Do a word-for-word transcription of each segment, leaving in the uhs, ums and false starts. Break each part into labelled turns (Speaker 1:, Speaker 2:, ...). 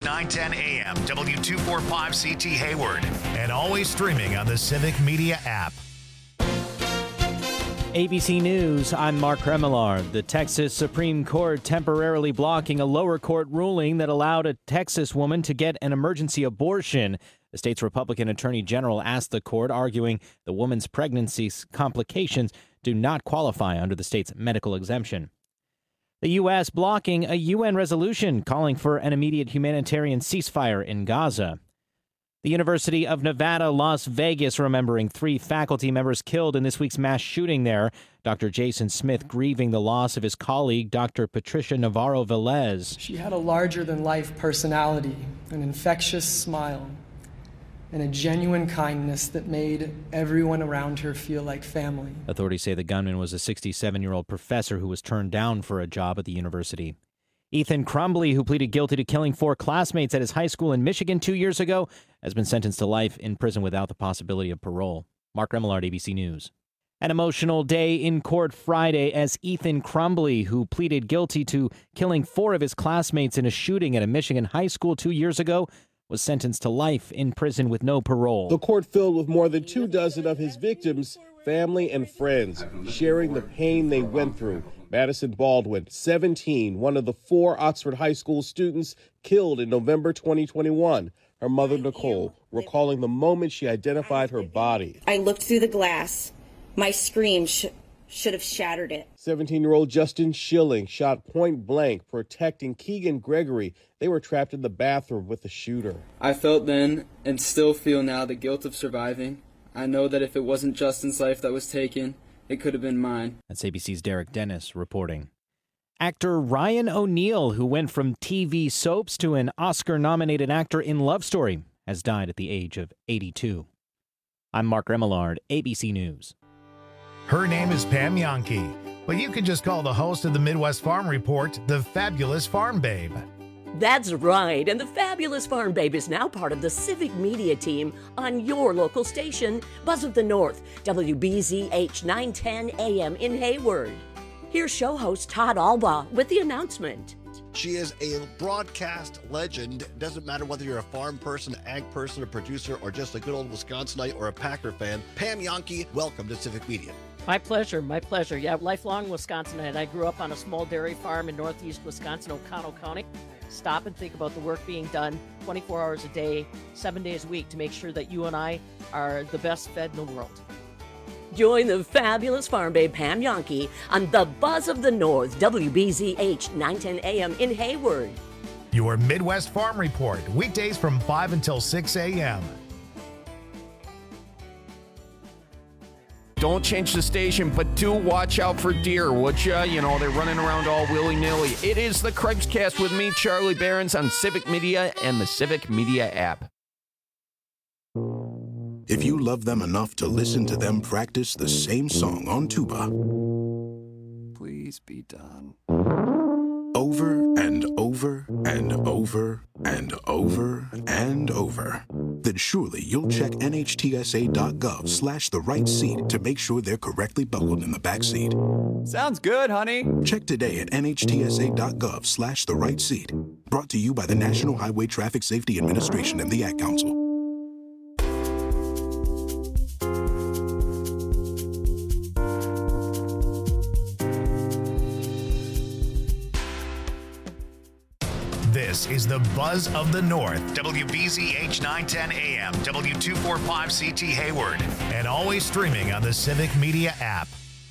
Speaker 1: nine ten A M, W two forty-five C T Hayward, and always streaming on the Civic Media app.
Speaker 2: A B C News, I'm Mark Remillard. The Texas Supreme Court temporarily blocking a lower court ruling that allowed a Texas woman to get an emergency abortion. The state's Republican Attorney General asked the court, arguing the woman's pregnancy complications do not qualify under the state's medical exemption. The U S blocking a U N resolution calling for an immediate humanitarian ceasefire in Gaza. The University of Nevada, Las Vegas, remembering three faculty members killed in this week's mass shooting there. Doctor Jason Smith grieving the loss of his colleague, Doctor Patricia Navarro-Velez.
Speaker 3: She had a larger-than-life personality, an infectious smile, and a genuine kindness that made everyone around her feel like family.
Speaker 2: Authorities say the gunman was a sixty-seven-year-old professor who was turned down for a job at the university. Ethan Crumbley, who pleaded guilty to killing four classmates at his high school in Michigan two years ago, has been sentenced to life in prison without the possibility of parole. Mark Remillard, A B C News. An emotional day in court Friday as Ethan Crumbley, who pleaded guilty to killing four of his classmates in a shooting at a Michigan high school two years ago, was sentenced to life in prison with no parole.
Speaker 4: The court filled with more than two dozen of his victims, family and friends, sharing the pain they went through. Madison Baldwin, seventeen, one of the four Oxford High School students killed in November twenty twenty-one. Her mother, Nicole, recalling the moment she identified her body.
Speaker 5: I looked through the glass. My scream sh- should have shattered it.
Speaker 4: seventeen-year-old Justin Schilling shot point blank, protecting Keegan Gregory. They were trapped in the bathroom with the shooter.
Speaker 6: I felt then, and still feel now, the guilt of surviving. I know that if it wasn't Justin's life that was taken, it could have been mine.
Speaker 2: That's A B C's Derek Dennis reporting. Actor Ryan O'Neal, who went from T V soaps to an Oscar-nominated actor in Love Story, has died at the age of eighty-two. I'm Mark Remillard, A B C News.
Speaker 1: Her name is Pam Jahnke, but you can just call the host of the Midwest Farm Report the Fabulous Farm Babe.
Speaker 7: That's right, and the Fabulous Farm Babe is now part of the Civic Media team on your local station, Buzz of the North, W B Z H nine ten A M in Hayward. Here's show host Todd Alba with the announcement.
Speaker 8: She is a broadcast legend. Doesn't matter whether you're a farm person, ag person, a producer, or just a good old Wisconsinite or a Packer fan. Pam Jahnke, welcome to Civic Media.
Speaker 9: My pleasure, my pleasure. Yeah, lifelong Wisconsinite. I grew up on a small dairy farm in northeast Wisconsin, Oconto County. Stop and think about the work being done twenty-four hours a day, seven days a week to make sure that you and I are the best fed in the world.
Speaker 7: Join the Fabulous Farm Babe Pam Jahnke on the Buzz of the North, W B Z H nine ten A M in Hayward.
Speaker 1: Your Midwest Farm Report, weekdays from five until six A M
Speaker 10: Don't change the station, but do watch out for deer, would ya? You know, they're running around all willy-nilly. It is the Craig's Cast with me, Charlie Behrens, on Civic Media and the Civic Media app.
Speaker 11: If you love them enough to listen to them practice the same song on tuba,
Speaker 10: please be done.
Speaker 11: Over and over and over and over and over, then surely you'll check N H T S A dot gov slash the right seat to make sure they're correctly buckled in the back seat.
Speaker 10: Sounds good, honey.
Speaker 11: Check today at N H T S A dot gov slash the right seat. Brought to you by the National Highway Traffic Safety Administration and the Ad Council.
Speaker 1: This is the Buzz of the North, W B Z H nine ten A M, W two forty-five C T Hayward, and always streaming on the Civic Media app.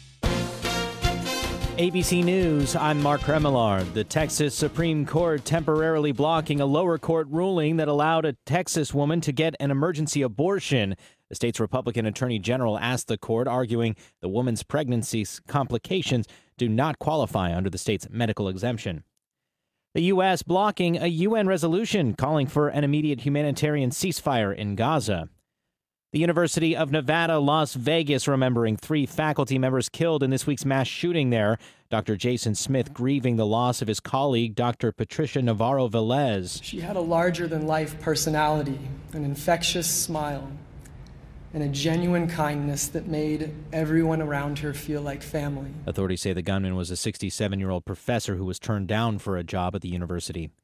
Speaker 2: A B C News, I'm Mark Remillard. The Texas Supreme Court temporarily blocking a lower court ruling that allowed a Texas woman to get an emergency abortion. The state's Republican Attorney General asked the court, arguing the woman's pregnancy complications do not qualify under the state's medical exemption. The U S blocking a U N resolution calling for an immediate humanitarian ceasefire in Gaza. The University of Nevada, Las Vegas, remembering three faculty members killed in this week's mass shooting there. Doctor Jason Smith grieving the loss of his colleague, Doctor Patricia Navarro-Velez.
Speaker 3: She had a larger-than-life personality, an infectious smile, and a genuine kindness that made everyone around her feel like family.
Speaker 2: Authorities say the gunman was a sixty-seven-year-old professor who was turned down for a job at the university.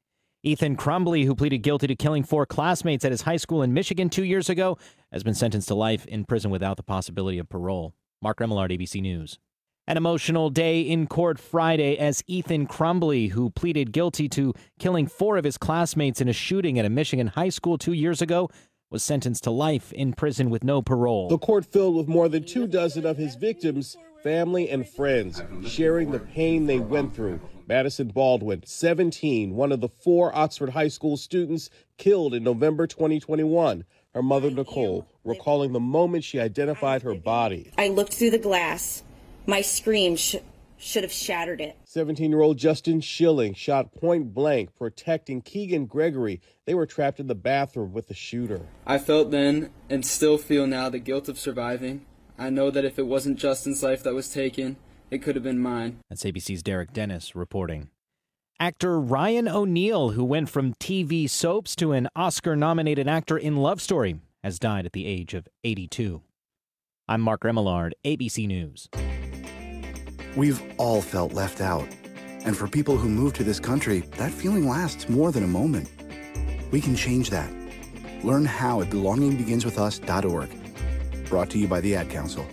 Speaker 2: Ethan Crumbley, who pleaded guilty to killing four classmates at his high school in Michigan two years ago, has been sentenced to life in prison without the possibility of parole. Mark Remillard, A B C News. An emotional day in court Friday as Ethan Crumbley, who pleaded guilty to killing four of his classmates in a shooting at a Michigan high school two years ago, was sentenced to life in prison with no parole.
Speaker 4: The court filled with more than two dozen of his victims, family and friends, sharing the pain they went through. Madison Baldwin, seventeen, one of the four Oxford High School students killed in November twenty twenty-one. Her mother, Nicole, recalling the moment she identified her body.
Speaker 5: I looked through the glass. My scream sh- should have shattered it.
Speaker 4: seventeen-year-old Justin Schilling shot point blank, protecting Keegan Gregory. They were trapped in the bathroom with the shooter.
Speaker 6: I felt then, and still feel now, the guilt of surviving. I know that if it wasn't Justin's life that was taken, it could have been mine.
Speaker 2: That's A B C's Derek Dennis reporting. Actor Ryan O'Neal, who went from T V soaps to an Oscar-nominated actor in Love Story, has died at the age of eighty-two. I'm Mark Remillard, A B C News.
Speaker 12: We've all felt left out. And for people who move to this country, that feeling lasts more than a moment. We can change that. Learn how at belonging begins with us dot org. Brought to you by the Ad Council.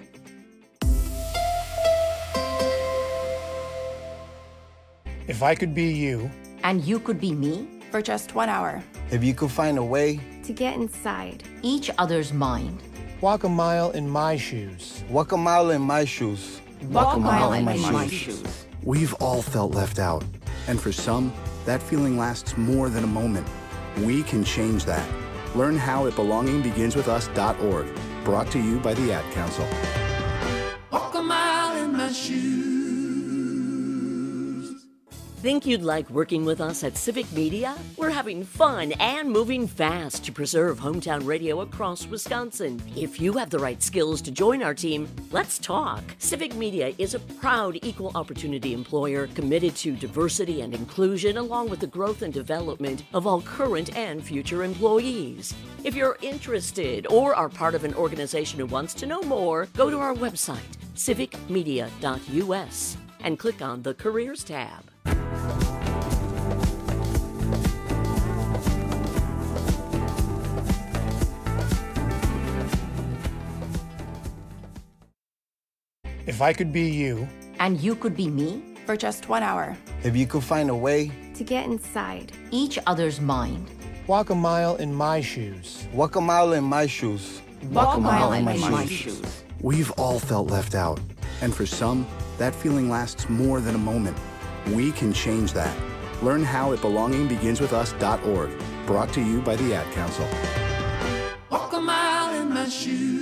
Speaker 13: If I could be you.
Speaker 14: And you could be me.
Speaker 15: For just one hour.
Speaker 16: If you could find a way.
Speaker 15: To get inside.
Speaker 14: Each other's mind.
Speaker 13: Walk a mile in my shoes.
Speaker 16: Walk a mile in my shoes.
Speaker 14: Walk, Walk a mile, mile in, my, in my shoes. shoes.
Speaker 12: We've all felt left out. And for some, that feeling lasts more than a moment. We can change that. Learn how at belonging begins with us dot org. Brought to you by the Ad Council.
Speaker 17: Walk a mile in my shoes.
Speaker 7: Think you'd like working with us at Civic Media? We're having fun and moving fast to preserve hometown radio across Wisconsin. If you have the right skills to join our team, let's talk. Civic Media is a proud equal opportunity employer committed to diversity and inclusion along with the growth and development of all current and future employees. If you're interested or are part of an organization who wants to know more, go to our website, civic media dot u s, and click on the Careers tab.
Speaker 13: If I could be you.
Speaker 14: And you could be me.
Speaker 15: For just one hour.
Speaker 16: If you could find a way.
Speaker 15: To get inside.
Speaker 14: Each other's mind.
Speaker 13: Walk a mile in my shoes.
Speaker 16: Walk a mile in my shoes.
Speaker 14: Walk, Walk a mile, mile in my, in my shoes. shoes.
Speaker 12: We've all felt left out. And for some, that feeling lasts more than a moment. We can change that. Learn how at belonging begins with us dot org. Brought to you by the Ad Council.
Speaker 17: Walk a mile in my shoes.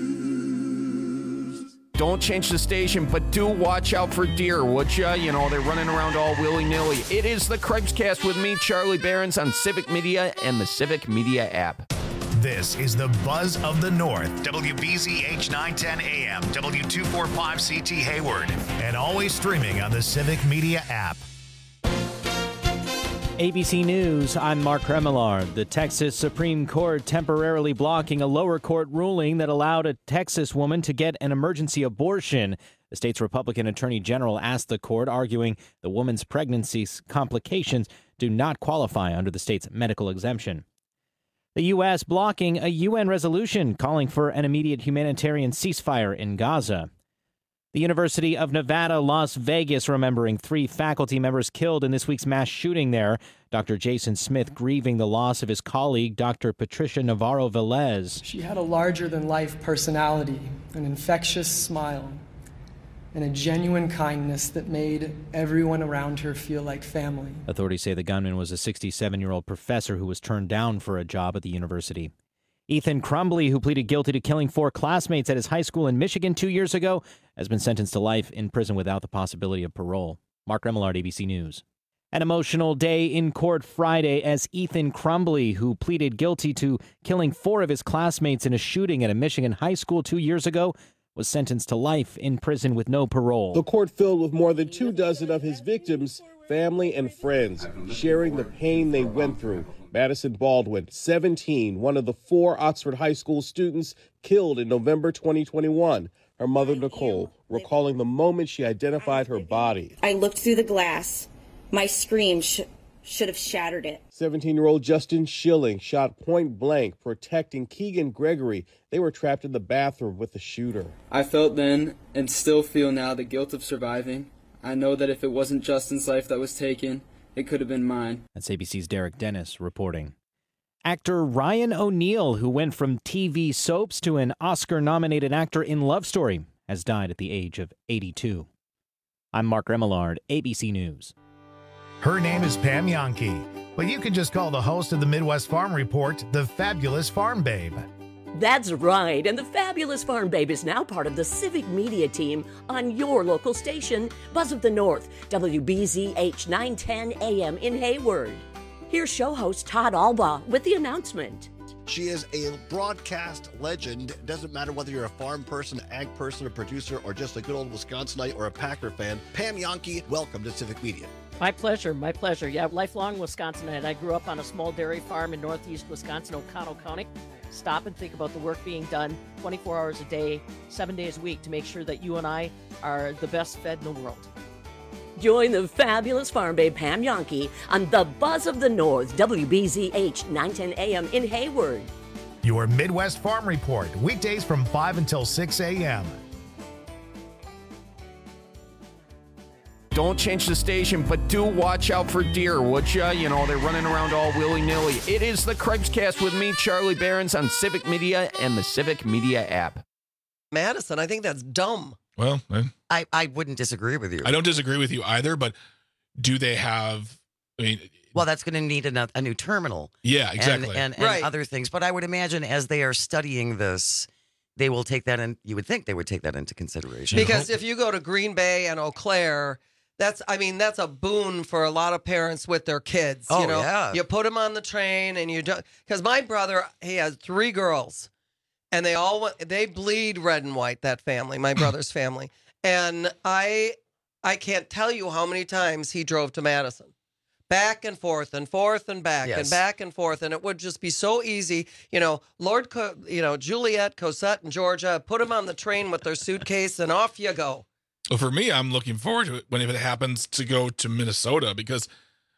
Speaker 10: Don't change the station, but do watch out for deer, would ya? You know, they're running around all willy-nilly. It is the Craig's-Cast with me, Charlie Behrens, on Civic Media and the Civic Media app.
Speaker 1: This is the Buzz of the North, W B Z H nine ten A M, W two forty-five C T Hayward, and always streaming on the Civic Media app.
Speaker 2: A B C News, I'm Mark Remillard. The Texas Supreme Court temporarily blocking a lower court ruling that allowed a Texas woman to get an emergency abortion. The state's Republican Attorney General asked the court, arguing the woman's pregnancy complications do not qualify under the state's medical exemption. The U S blocking a U N resolution calling for an immediate humanitarian ceasefire in Gaza. The University of Nevada, Las Vegas, remembering three faculty members killed in this week's mass shooting there. Doctor Jason Smith grieving the loss of his colleague, Doctor Patricia Navarro-Velez.
Speaker 3: She had a larger-than-life personality, an infectious smile, and a genuine kindness that made everyone around her feel like family.
Speaker 2: Authorities say the gunman was a sixty-seven-year-old professor who was turned down for a job at the university. Ethan Crumbley, who pleaded guilty to killing four classmates at his high school in Michigan two years ago, has been sentenced to life in prison without the possibility of parole. Mark Remillard, A B C News. An emotional day in court Friday as Ethan Crumbley, who pleaded guilty to killing four of his classmates in a shooting at a Michigan high school two years ago, was sentenced to life in prison with no parole.
Speaker 4: The court filled with more than two dozen of his victims, family and friends, sharing the pain they went through. Madison Baldwin, seventeen, one of the four Oxford High School students killed in November twenty twenty-one. Her mother, Nicole, recalling the moment she identified her body.
Speaker 5: I looked through the glass. My scream sh- should have shattered it.
Speaker 4: seventeen-year-old Justin Schilling shot point blank, protecting Keegan Gregory. They were trapped in the bathroom with the shooter.
Speaker 6: I felt then, and still feel now, the guilt of surviving. I know that if it wasn't Justin's life that was taken, it could have been mine.
Speaker 2: That's A B C's Derek Dennis reporting. Actor Ryan O'Neal, who went from T V soaps to an Oscar-nominated actor in Love Story, has died at the age of eighty-two. I'm Mark Remillard, A B C News.
Speaker 1: Her name is Pam Yonke, but you can just call the host of the Midwest Farm Report the Fabulous Farm Babe.
Speaker 7: That's right, and the Fabulous Farm Babe is now part of the Civic Media team on your local station, Buzz of the North, W B Z H nine ten A M in Hayward. Here's show host Todd Alba with the announcement.
Speaker 8: She is a broadcast legend. It doesn't matter whether you're a farm person, ag person, a producer, or just a good old Wisconsinite or a Packer fan. Pam Yonke, welcome to Civic Media.
Speaker 9: My pleasure, my pleasure. Yeah, lifelong Wisconsinite. I grew up on a small dairy farm in northeast Wisconsin, Oconto County. Stop and think about the work being done twenty-four hours a day, seven days a week to make sure that you and I are the best fed in the world.
Speaker 7: Join the Fabulous Farm Babe Pam Yonke on the Buzz of the North, W B Z H nine ten A M in Hayward.
Speaker 1: Your Midwest Farm Report, weekdays from five until six a m
Speaker 10: Don't change the station, but do watch out for deer, would ya? You know, they're running around all willy-nilly. It is the Craig's Cast with me, Charlie Behrens, on Civic Media and the Civic Media app.
Speaker 18: Madison, I think that's dumb.
Speaker 19: Well, I,
Speaker 20: I, I wouldn't disagree with you.
Speaker 19: I don't disagree with you either, but do they have, I mean...
Speaker 20: Well, that's going to need a, a new terminal.
Speaker 19: Yeah, exactly.
Speaker 20: And, and, and
Speaker 18: right.
Speaker 20: other things. But I would imagine as they are studying this, they will take that in, you would think they would take that into consideration.
Speaker 18: Because if you go to Green Bay and Eau Claire... That's, I mean, that's a boon for a lot of parents with their kids.
Speaker 20: Oh,
Speaker 18: you know,
Speaker 20: yeah.
Speaker 18: You put them on the train and you don't, because my brother, he has three girls and they all, went, they bleed red and white, that family, my brother's family. And I, I can't tell you how many times he drove to Madison, back and forth and forth and back
Speaker 20: Yes.
Speaker 18: and back and forth. And it would just be so easy. You know, Lord, Co- you know, Juliet, Cosette and Georgia, put them on the train with their suitcase and off you go.
Speaker 19: Well, for me, I'm looking forward to it when if it happens to go to Minnesota because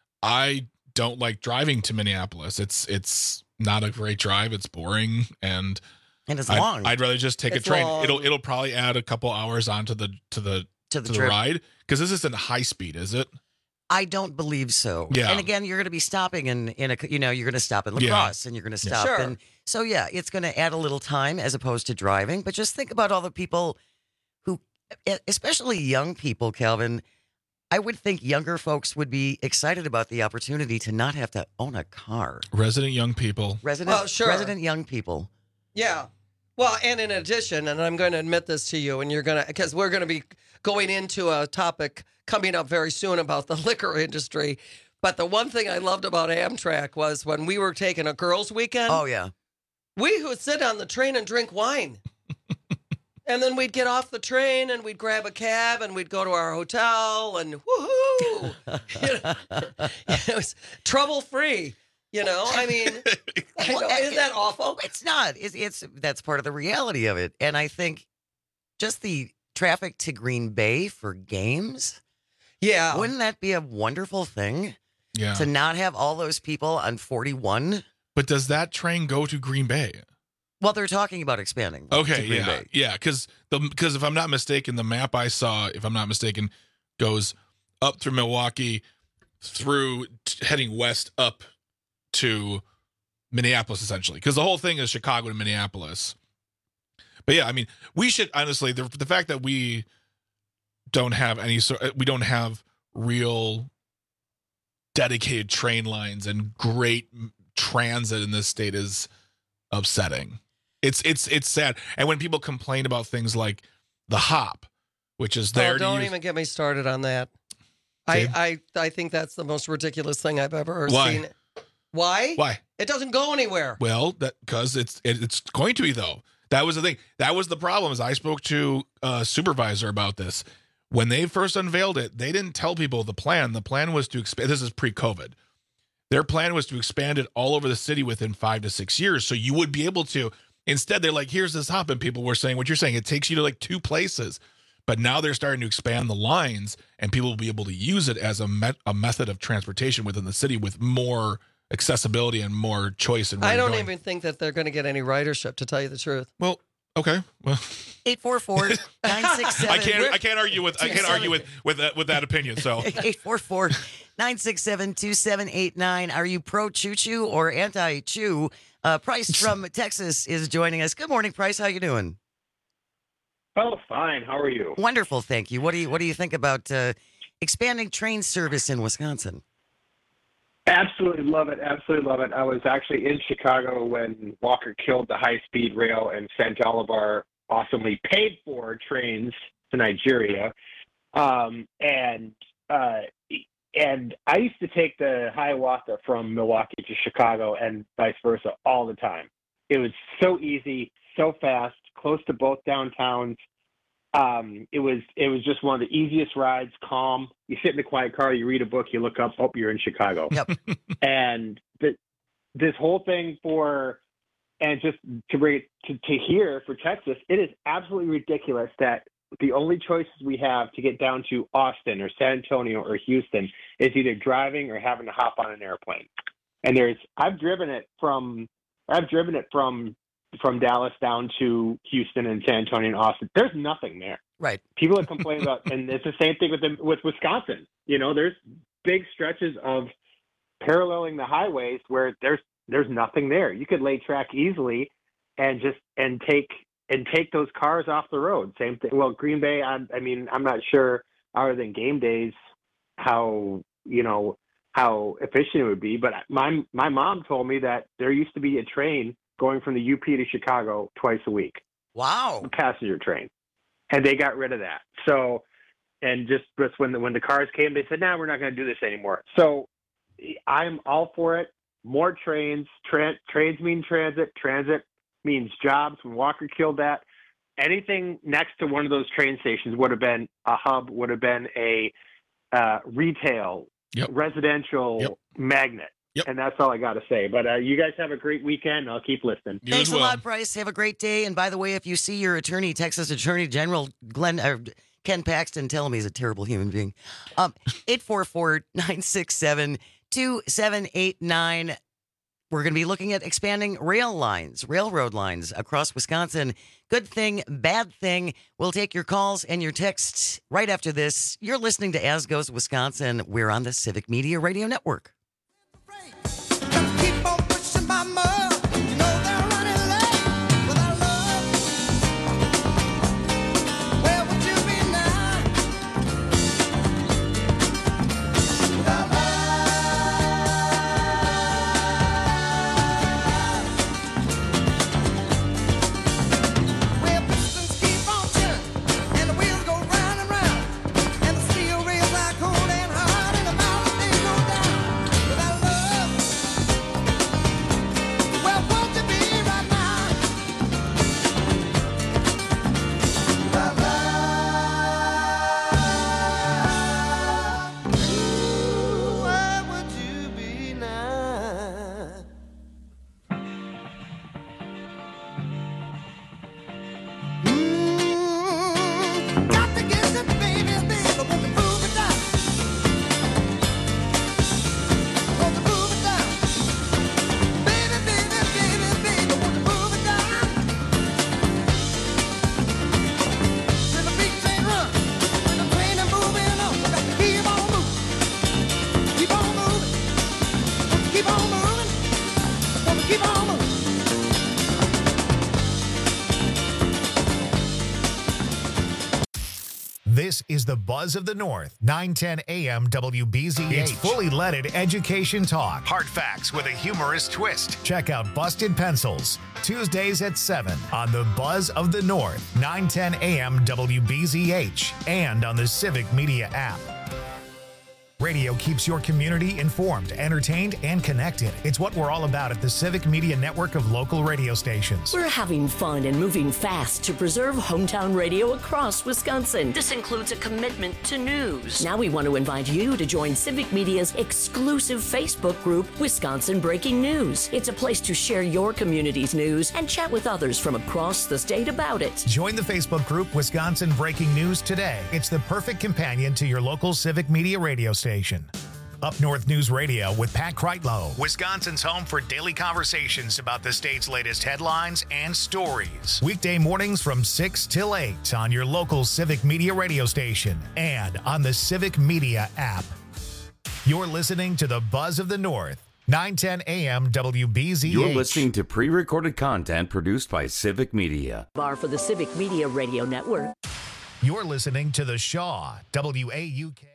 Speaker 19: I don't like driving to Minneapolis. It's it's not a great drive. It's boring and
Speaker 20: and it's
Speaker 19: I'd,
Speaker 20: long.
Speaker 19: I'd rather just take
Speaker 18: It's
Speaker 19: a train.
Speaker 18: long.
Speaker 19: It'll it'll probably add a couple hours onto the to the
Speaker 20: To the
Speaker 19: to the
Speaker 20: trip.
Speaker 19: ride because this isn't high speed, is it?
Speaker 20: I don't believe so.
Speaker 19: Yeah.
Speaker 20: And again, you're going to be stopping in, in a, you know, you're going to stop in La
Speaker 19: Yeah.
Speaker 20: Crosse and you're going to
Speaker 19: Yeah.
Speaker 20: stop.
Speaker 18: Sure.
Speaker 20: And so, yeah, it's going to add a little time as opposed to driving. But just think about all the people who, especially young people, Calvin, I would think younger folks would be excited about the opportunity to not have to own a car.
Speaker 19: Resident young people.
Speaker 20: Resident,
Speaker 18: Well, sure.
Speaker 20: resident young people.
Speaker 18: Yeah. Well, and in addition, and I'm going to admit this to you, and you're going to, because we're going to be going into a topic coming up very soon about the liquor industry. But the one thing I loved about Amtrak was when we were taking a girls' weekend.
Speaker 20: Oh, yeah.
Speaker 18: We would sit on the train and drink wine. And then we'd get off the train and we'd grab a cab and we'd go to our hotel and woohoo! You know, it was trouble free. You know, I mean, I know, isn't that awful?
Speaker 20: It's not. It's, it's that's part of the reality of it. And I think just the traffic to Green Bay for games.
Speaker 18: Yeah.
Speaker 20: Wouldn't that be a wonderful thing?
Speaker 19: Yeah.
Speaker 20: To not have all those people on forty-one.
Speaker 19: But does that train go to Green Bay?
Speaker 20: Well, they're talking about expanding.
Speaker 19: Okay,
Speaker 20: to Green
Speaker 19: yeah,
Speaker 20: Bay.
Speaker 19: yeah, because the because if I'm not mistaken, the map I saw, if I'm not mistaken, goes up through Milwaukee, through t- heading west up to Minneapolis, essentially, because the whole thing is Chicago to Minneapolis. But yeah, I mean, we should honestly the the fact that we don't have any sort, we don't have real dedicated train lines and great transit in this state is upsetting. It's it's it's sad. And when people complain about things like the hop, which is there
Speaker 18: Oh,
Speaker 19: to
Speaker 18: don't
Speaker 19: use,
Speaker 18: even get me started on that. I, I I think that's the most ridiculous thing I've ever
Speaker 19: Why?
Speaker 18: seen. Why?
Speaker 19: Why?
Speaker 18: It doesn't go anywhere.
Speaker 19: Well, that because it's it, it's going to be though. That was the thing. That was the problem. Is I spoke to a supervisor about this when they first unveiled it. They didn't tell people the plan. The plan was to expand. This is pre-COVID. Their plan was to expand it all over the city within five to six years, so you would be able to. Instead, they're like, "Here's this hop," and people were saying what you're saying. It takes you to like two places. But now they're starting to expand the lines, and people will be able to use it as a, met, a method of transportation within the city with more accessibility and more choice. In where
Speaker 18: I
Speaker 19: you're
Speaker 18: don't
Speaker 19: going.
Speaker 18: even think that they're going to get any ridership, to tell you the truth.
Speaker 19: Well, okay. Well,
Speaker 20: eight four four, nine six seven.
Speaker 19: I can't. I can't argue with. I can't argue with with that, with that opinion. So
Speaker 20: eight four four, nine six seven, two seven eight nine. Are you pro choo choo or anti choo? Uh, Price from Texas is joining us. Good morning, Price. How you doing?
Speaker 21: Oh, fine. How are you?
Speaker 20: Wonderful, thank you. What do you What do you think about uh, expanding train service in Wisconsin?
Speaker 21: Absolutely love it. Absolutely love it. I was actually in Chicago when Walker killed the high-speed rail and sent all of our awesomely paid-for trains to Nigeria. Um, and uh, and I used to take the Hiawatha from Milwaukee to Chicago and vice versa all the time. It was so easy, so fast, close to both downtowns. Um, it was it was just one of the easiest rides, calm. You sit in the quiet car, you read a book, you look up, oh, you're in Chicago.
Speaker 20: Yep.
Speaker 21: And the, this whole thing for, and just to bring it to, to here for Texas, it is absolutely ridiculous that the only choices we have to get down to Austin or San Antonio or Houston is either driving or having to hop on an airplane. And there's, I've driven it from, I've driven it from, from Dallas down to Houston and San Antonio and Austin. There's nothing there.
Speaker 20: Right.
Speaker 21: People have complained about, and it's the same thing with them, with Wisconsin. You know, there's big stretches of paralleling the highways where there's, there's nothing there. You could lay track easily and just, and take, and take those cars off the road. Same thing. Well, Green Bay, I, I mean, I'm not sure other than game days, how, you know, how efficient it would be. But my, my mom told me that there used to be a train going from the U P to Chicago twice a week.
Speaker 20: Wow.
Speaker 21: A passenger train. And they got rid of that. So, and just, just when the, when the cars came, they said, nah, we're not going to do this anymore. So I'm all for it. More trains, tra- trains mean transit, transit means jobs. When Walker killed that, anything next to one of those train stations would have been a hub, would have been a uh, retail,
Speaker 19: yep.
Speaker 21: residential
Speaker 19: yep.
Speaker 21: magnet.
Speaker 19: Yep.
Speaker 21: And that's all I got to say. But uh, you guys have a great weekend. I'll keep listening.
Speaker 19: You
Speaker 20: Thanks
Speaker 19: as
Speaker 20: a
Speaker 19: well.
Speaker 20: lot, Bryce. Have a great day. And by the way, if you see your attorney, Texas Attorney General Glenn uh, Ken Paxton, tell him he's a terrible human being. Um, eight four four, nine six seven, two seven eight nine. We're going to be looking at expanding rail lines, railroad lines across Wisconsin. Good thing, bad thing. We'll take your calls and your texts right after this. You're listening to As Goes Wisconsin. We're on the Civic Media Radio Network.
Speaker 17: Keep on pushing my mud. You know they're running late without love. Where would you be now? Without love. Where pistons keep on turning and the wheels go round and round, and the steel rails are cold and hard, and the mountains they go down. Without love. Where won't you be right now? Without love. Ooh, where would you be now? Mm, got to get you, baby, baby, won't you move it down? Won't you move it down? Baby, baby, baby, baby, won't you move it down? Till the big train run, when the train is moving on, got to keep on moving, keep on moving, keep on moving, want to keep on moving.
Speaker 1: This is the Buzz of the North, nine ten A M W B Z H. It's fully leaded education talk. Hard facts with a humorous twist. Check out Busted Pencils, Tuesdays at seven on the Buzz of the North, nine ten A M W B Z H, and on the Civic Media app. Radio keeps your community informed, entertained, and connected. It's what we're all about at the Civic Media Network of local radio stations.
Speaker 7: We're having fun and moving fast to preserve hometown radio across Wisconsin. This includes a commitment to news. Now we want to invite you to join Civic Media's exclusive Facebook group, Wisconsin Breaking News. It's a place to share your community's news and chat with others from across the state about it.
Speaker 1: Join the Facebook group Wisconsin Breaking News today. It's the perfect companion to your local Civic Media radio station. Up North News Radio with Pat Kreitlow, Wisconsin's home for daily conversations about the state's latest headlines and stories. Weekday mornings from six till eight on your local Civic Media radio station and on the Civic Media app. You're listening to the Buzz of the North, nine ten A M W B Z H.
Speaker 11: You're listening to pre-recorded content produced by Civic Media.
Speaker 7: Bar for the Civic Media Radio Network.
Speaker 1: You're listening to the Shaw, W A U K.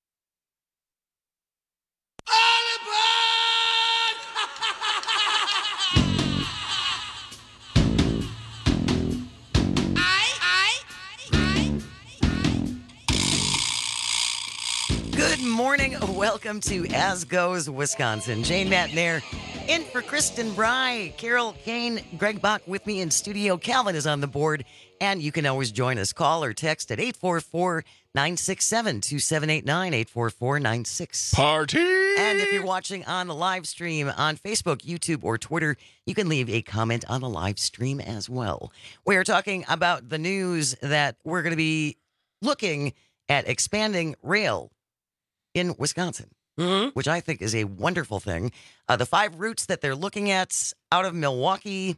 Speaker 20: Good morning. Welcome to As Goes Wisconsin. Jane Matnair in for Kristen Bry, Carol Kane, Greg Bach with me in studio. Calvin is on the board, and you can always join us. Call or text at eight four four, nine six seven, two seven eight nine, eight four four nine six.
Speaker 19: Party!
Speaker 20: And if you're watching on the live stream on Facebook, YouTube, or Twitter, you can leave a comment on the live stream as well. We are talking about the news that we're going to be looking at expanding rail in Wisconsin, mm-hmm. which I think is a wonderful thing. Uh, the five routes that they're looking at out of Milwaukee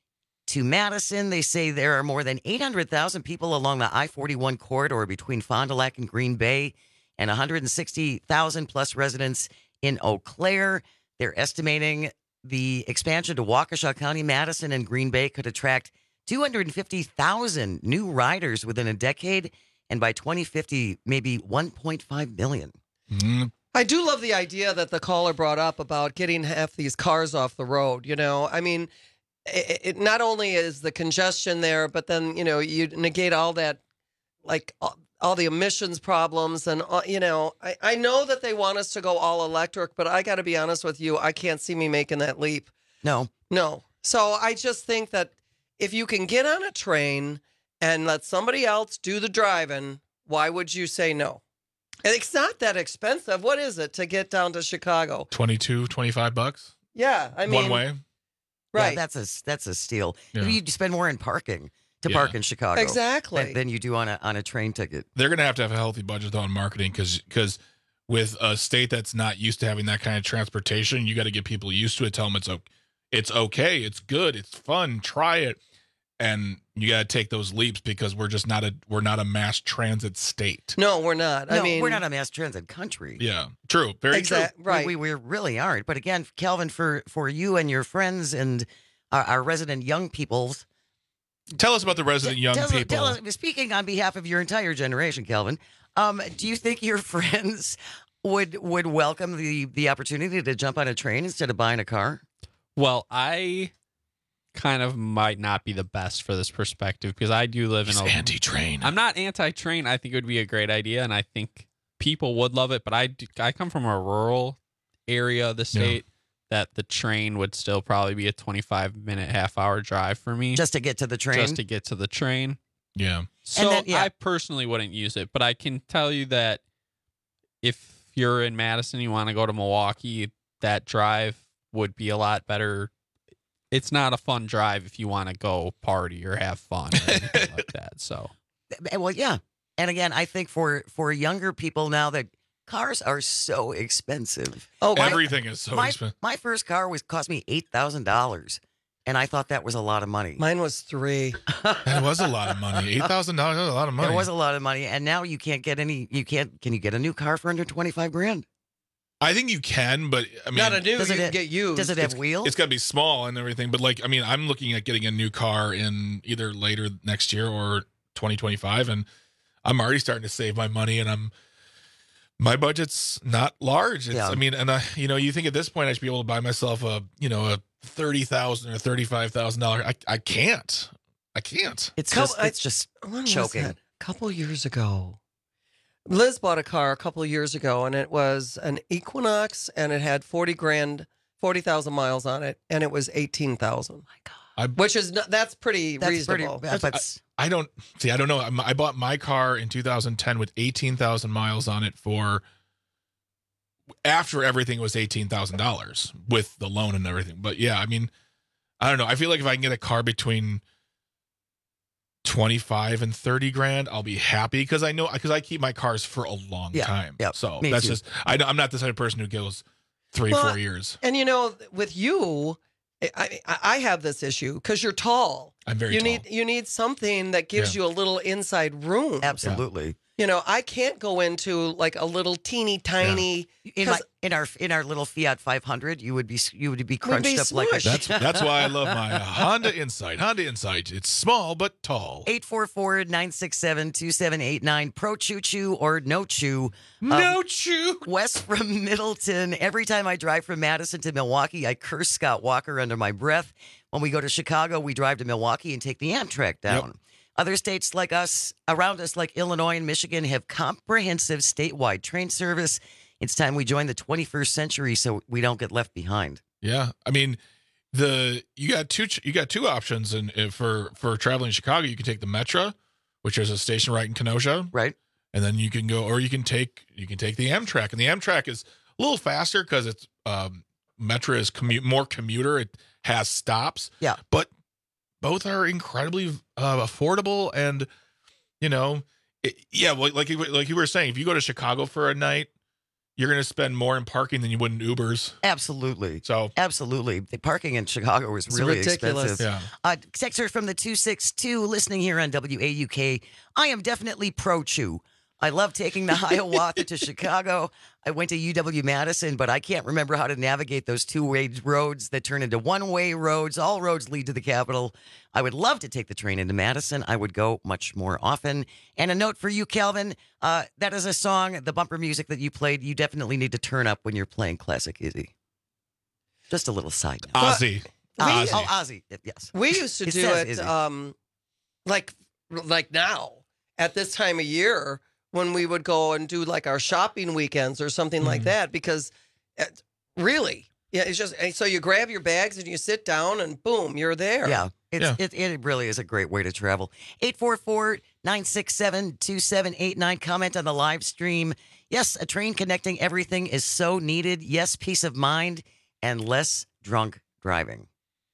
Speaker 20: to Madison, they say there are more than eight hundred thousand people along the I forty-one corridor between Fond du Lac and Green Bay, and one hundred sixty thousand plus residents in Eau Claire. They're estimating the expansion to Waukesha County, Madison, and Green Bay could attract two hundred fifty thousand new riders within a decade, and by twenty fifty, maybe one point five million.
Speaker 19: Mm.
Speaker 18: I do love the idea that the caller brought up about getting half these cars off the road. You know, I mean, it, it not only is the congestion there, but then, you know, you negate all that, like all, all the emissions problems. And, uh, you know, I, I know that they want us to go all electric, but I got to be honest with you, I can't see me making that leap.
Speaker 20: No.
Speaker 18: No. So I just think that if you can get on a train and let somebody else do the driving, why would you say no? It's not that expensive. What is it to get down to Chicago?
Speaker 19: twenty-two, twenty-five bucks?
Speaker 18: Yeah, I mean,
Speaker 19: one way.
Speaker 18: Right.
Speaker 20: Yeah, that's a that's a steal.
Speaker 19: Yeah.
Speaker 20: You spend more in parking to
Speaker 19: Yeah.
Speaker 20: park in Chicago,
Speaker 18: Exactly.
Speaker 20: than, than you do on a on a train ticket.
Speaker 19: They're going to have to have a healthy budget though on marketing because because with a state that's not used to having that kind of transportation, you got to get people used to it. Tell them it's okay, it's okay, it's good, it's fun, try it, and you got to take those leaps because we're just not a we're not a mass transit state.
Speaker 18: No, we're not. I
Speaker 20: no,
Speaker 18: mean,
Speaker 20: we're not a mass transit country.
Speaker 19: Yeah, true, very
Speaker 18: Exact-
Speaker 19: true.
Speaker 18: right.
Speaker 20: We, we really aren't. But again, Calvin, for for you and your friends and our, our resident young peoples,
Speaker 19: Tell us about the resident young
Speaker 20: tell,
Speaker 19: people.
Speaker 20: Tell us, speaking on behalf of your entire generation, Calvin, um, do you think your friends would would welcome the the opportunity to jump on a train instead of buying a car?
Speaker 22: Well, I kind of might not be the best for this perspective because I do live
Speaker 19: He's
Speaker 22: in a
Speaker 19: anti-train.
Speaker 22: I'm not anti-train. I think it would be a great idea, and I think people would love it. But I do, I come from a rural area of the state that the train would still probably be a twenty-five minute, half hour drive for me
Speaker 20: Just to get to the train?
Speaker 22: Just to get to the train.
Speaker 19: Yeah.
Speaker 22: So
Speaker 20: then, yeah.
Speaker 22: I personally wouldn't use it, but I can tell you that if you're in Madison, you want to go to Milwaukee, that drive would be a lot better. It's not a fun drive if you want to go party or have fun or anything like that. So,
Speaker 20: Well, yeah. And again, I think for for younger people now that cars are so expensive.
Speaker 18: Oh, my-
Speaker 19: Everything is so
Speaker 20: my,
Speaker 19: expensive.
Speaker 20: my first car was cost me eight thousand dollars, and I thought that was a lot of money.
Speaker 18: Mine was three.
Speaker 19: That was a lot of money. Eight thousand dollars is a lot of money.
Speaker 20: It was a lot of money, and now you can't get any. You can't. Can you get a new car for under twenty five grand?
Speaker 19: I think you can, but I mean,
Speaker 18: Not a new,
Speaker 20: Does
Speaker 18: you
Speaker 20: it-
Speaker 18: can get used.
Speaker 20: Does it have
Speaker 19: it's,
Speaker 20: wheels?
Speaker 19: It's got to be small and everything. But like, I mean, I'm looking at getting a new car in either later next year or twenty twenty-five, and I'm already starting to save my money, and I'm my budget's not large. It's,
Speaker 20: Yeah.
Speaker 19: I mean, and I, you know, you think at this point I should be able to buy myself a, you know, a thirty thousand or thirty five thousand dollar. I I can't. I can't.
Speaker 20: It's
Speaker 18: Couple-
Speaker 20: just. It's just
Speaker 18: When was
Speaker 20: choking.
Speaker 18: that? A couple years ago, Liz bought a car a couple of years ago, and it was an Equinox, and it had forty grand, forty thousand miles on it, and it was eighteen thousand. Oh my
Speaker 19: I,
Speaker 18: Which is not, that's pretty
Speaker 20: That's
Speaker 18: reasonable.
Speaker 20: pretty.
Speaker 19: I,
Speaker 20: That's,
Speaker 19: I don't see. I don't know. I bought my car in two thousand ten with eighteen thousand miles on it for after everything was eighteen thousand dollars with the loan and everything. But yeah, I mean, I don't know. I feel like if I can get a car between twenty-five and thirty grand, I'll be happy because I know because I keep my cars for a long
Speaker 20: Yeah,
Speaker 19: time.
Speaker 20: yeah,
Speaker 19: so
Speaker 20: me
Speaker 19: that's
Speaker 20: too.
Speaker 19: just I, I'm not the type of person who goes three,
Speaker 18: Well,
Speaker 19: four years.
Speaker 18: And you know, with you, I, I I have this issue because you're tall.
Speaker 19: I'm very
Speaker 18: you
Speaker 19: tall.
Speaker 18: need you need something that gives
Speaker 19: Yeah.
Speaker 18: you a little inside room.
Speaker 20: absolutely.
Speaker 18: You know, I can't go into like a little teeny tiny.
Speaker 20: In, my,
Speaker 18: 'cause-
Speaker 20: in our in our little Fiat five hundred, you would be you would be crunched
Speaker 18: be
Speaker 20: up like a.
Speaker 18: smushed.
Speaker 19: That's that's why I love my Honda Insight. Honda Insight. It's small but tall.
Speaker 20: eight four four, nine six seven, two seven eight nine. Pro Choo Choo or No Chew.
Speaker 19: No chew.
Speaker 20: West from Middleton. Every time I drive from Madison to Milwaukee, I curse Scott Walker under my breath. When we go to Chicago, we drive to Milwaukee and take the Amtrak down.
Speaker 19: Yep.
Speaker 20: Other states like us, around us, like Illinois and Michigan, have comprehensive statewide train service. It's time we join the twenty-first century so we don't get left behind.
Speaker 19: Yeah, I mean, the you got two you got two options, and for for traveling to Chicago, you can take the Metra, which is a station right in Kenosha,
Speaker 20: right,
Speaker 19: and then you can go, or you can take you can take the Amtrak, and the Amtrak is a little faster because it's um, Metra is commute more commuter. It has stops,
Speaker 20: yeah,
Speaker 19: but both are incredibly uh, affordable, and you know, it, yeah, like like you, like you were saying, if you go to Chicago for a night, you're going to spend more in parking than you would in Ubers.
Speaker 20: Absolutely.
Speaker 19: So
Speaker 20: absolutely, the parking in Chicago is
Speaker 18: It's
Speaker 20: really
Speaker 18: ridiculous.
Speaker 20: expensive.
Speaker 19: Yeah.
Speaker 20: Uh, texter from the two six two, listening here on W A U K. I am definitely pro chew. I love taking the Hiawatha to Chicago. I went to U W Madison, but I can't remember how to navigate those two-way roads that turn into one-way roads. All roads lead to the Capitol. I would love to take the train into Madison. I would go much more often. And a note for you, Calvin, uh, that is a song, the bumper music that you played, you definitely need to turn up when you're playing Classic Izzy. Just a little side note.
Speaker 19: Ozzy.
Speaker 20: Uh,
Speaker 19: Ozzy.
Speaker 20: Oh, Ozzy. Yes.
Speaker 18: We used to
Speaker 20: It
Speaker 18: do
Speaker 20: says
Speaker 18: it
Speaker 20: Izzy.
Speaker 18: um, like like now at this time of year when we would go and do like our shopping weekends or something like
Speaker 20: Mm-hmm.
Speaker 18: that because it, really, yeah, it's just and so you grab your bags and you sit down and boom, you're there.
Speaker 20: Yeah. It's,
Speaker 19: Yeah.
Speaker 20: It, it really is a great way to travel. eight four four, nine six seven, two seven eight nine. Comment on the live stream. Yes, a train connecting everything is so needed. Yes, peace of mind and less drunk driving.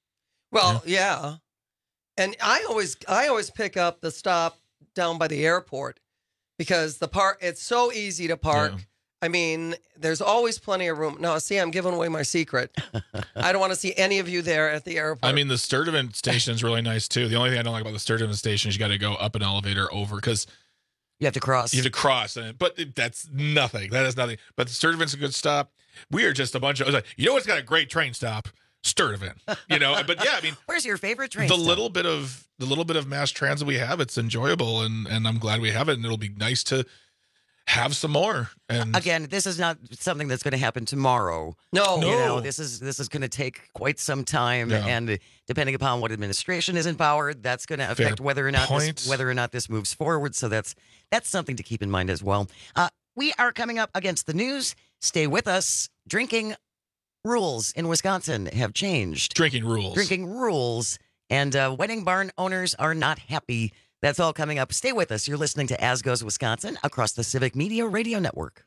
Speaker 18: Well, yeah. And I always I always pick up the stop down by the airport because the park it's so easy to park.
Speaker 19: Yeah.
Speaker 18: I mean, there's always plenty of room. No, see, I'm giving away my secret. I don't want to see any of you there at the airport.
Speaker 19: I mean, the Sturtevant station is really nice too. The only thing I don't like about the Sturtevant station is you got to go up an elevator over because
Speaker 20: You have to cross.
Speaker 19: you have to cross, and but that's nothing. That is nothing. But the Sturtevant's a good stop. We are just a bunch of. I was like, you know what's got a great train stop? Sturtevant. You know, but yeah, I mean,
Speaker 20: Where's your favorite train
Speaker 19: the
Speaker 20: stop?
Speaker 19: little bit of the little bit of mass transit we have, it's enjoyable, and and I'm glad we have it, and it'll be nice to have some more. And
Speaker 20: Again, this is not something that's going to happen tomorrow.
Speaker 18: no,
Speaker 20: You know,
Speaker 19: No.
Speaker 20: this is this is going to take quite some time,
Speaker 19: Yeah.
Speaker 20: and depending upon what administration is in power, that's going to
Speaker 19: Fair
Speaker 20: affect whether or not
Speaker 19: point.
Speaker 20: this, whether or not this moves forward. So that's that's something to keep in mind as well. Uh, we are coming up against the news. Stay with us. Drinking rules in Wisconsin have changed.
Speaker 19: drinking rules.
Speaker 20: Drinking rules, and uh, wedding barn owners are not happy. That's all coming up. Stay with us. You're listening to As Goes Wisconsin across the Civic Media Radio Network.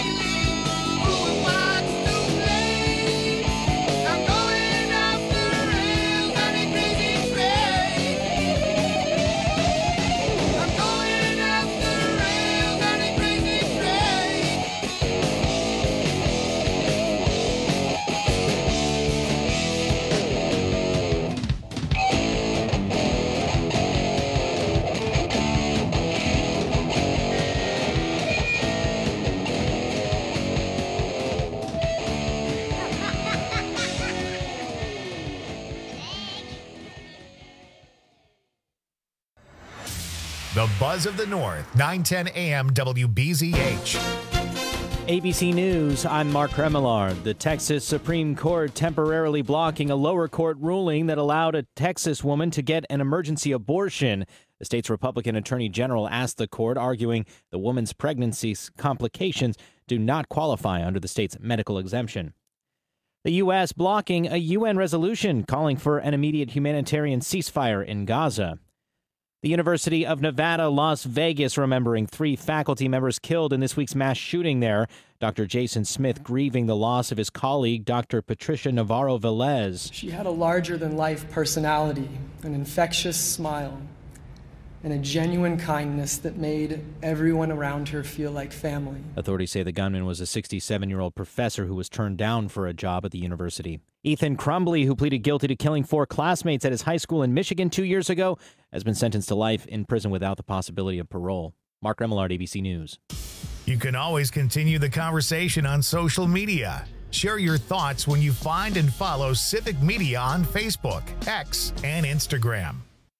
Speaker 17: I'm going after
Speaker 1: buzz of the North, nine ten A M W B Z H.
Speaker 2: A B C News, I'm Mark Remillard. The Texas Supreme Court temporarily blocking a lower court ruling that allowed a Texas woman to get an emergency abortion. The state's Republican Attorney General asked the court, arguing the woman's pregnancy complications do not qualify under the state's medical exemption. The U S blocking a U N resolution calling for an immediate humanitarian ceasefire in Gaza. The University of Nevada, Las Vegas, remembering three faculty members killed in this week's mass shooting there. Doctor Jason Smith grieving the loss of his colleague, Doctor Patricia Navarro-Velez.
Speaker 3: She had a larger-than-life personality, an infectious smile, and a genuine kindness that made everyone around her feel like family.
Speaker 2: Authorities say the gunman was a sixty-seven-year-old professor who was turned down for a job at the university. Ethan Crumbley, who pleaded guilty to killing four classmates at his high school in Michigan two years ago, has been sentenced to life in prison without the possibility of parole. Mark Remillard, A B C News.
Speaker 1: You can always continue the conversation on social media. Share your thoughts when you find and follow Civic Media on Facebook, X, and Instagram.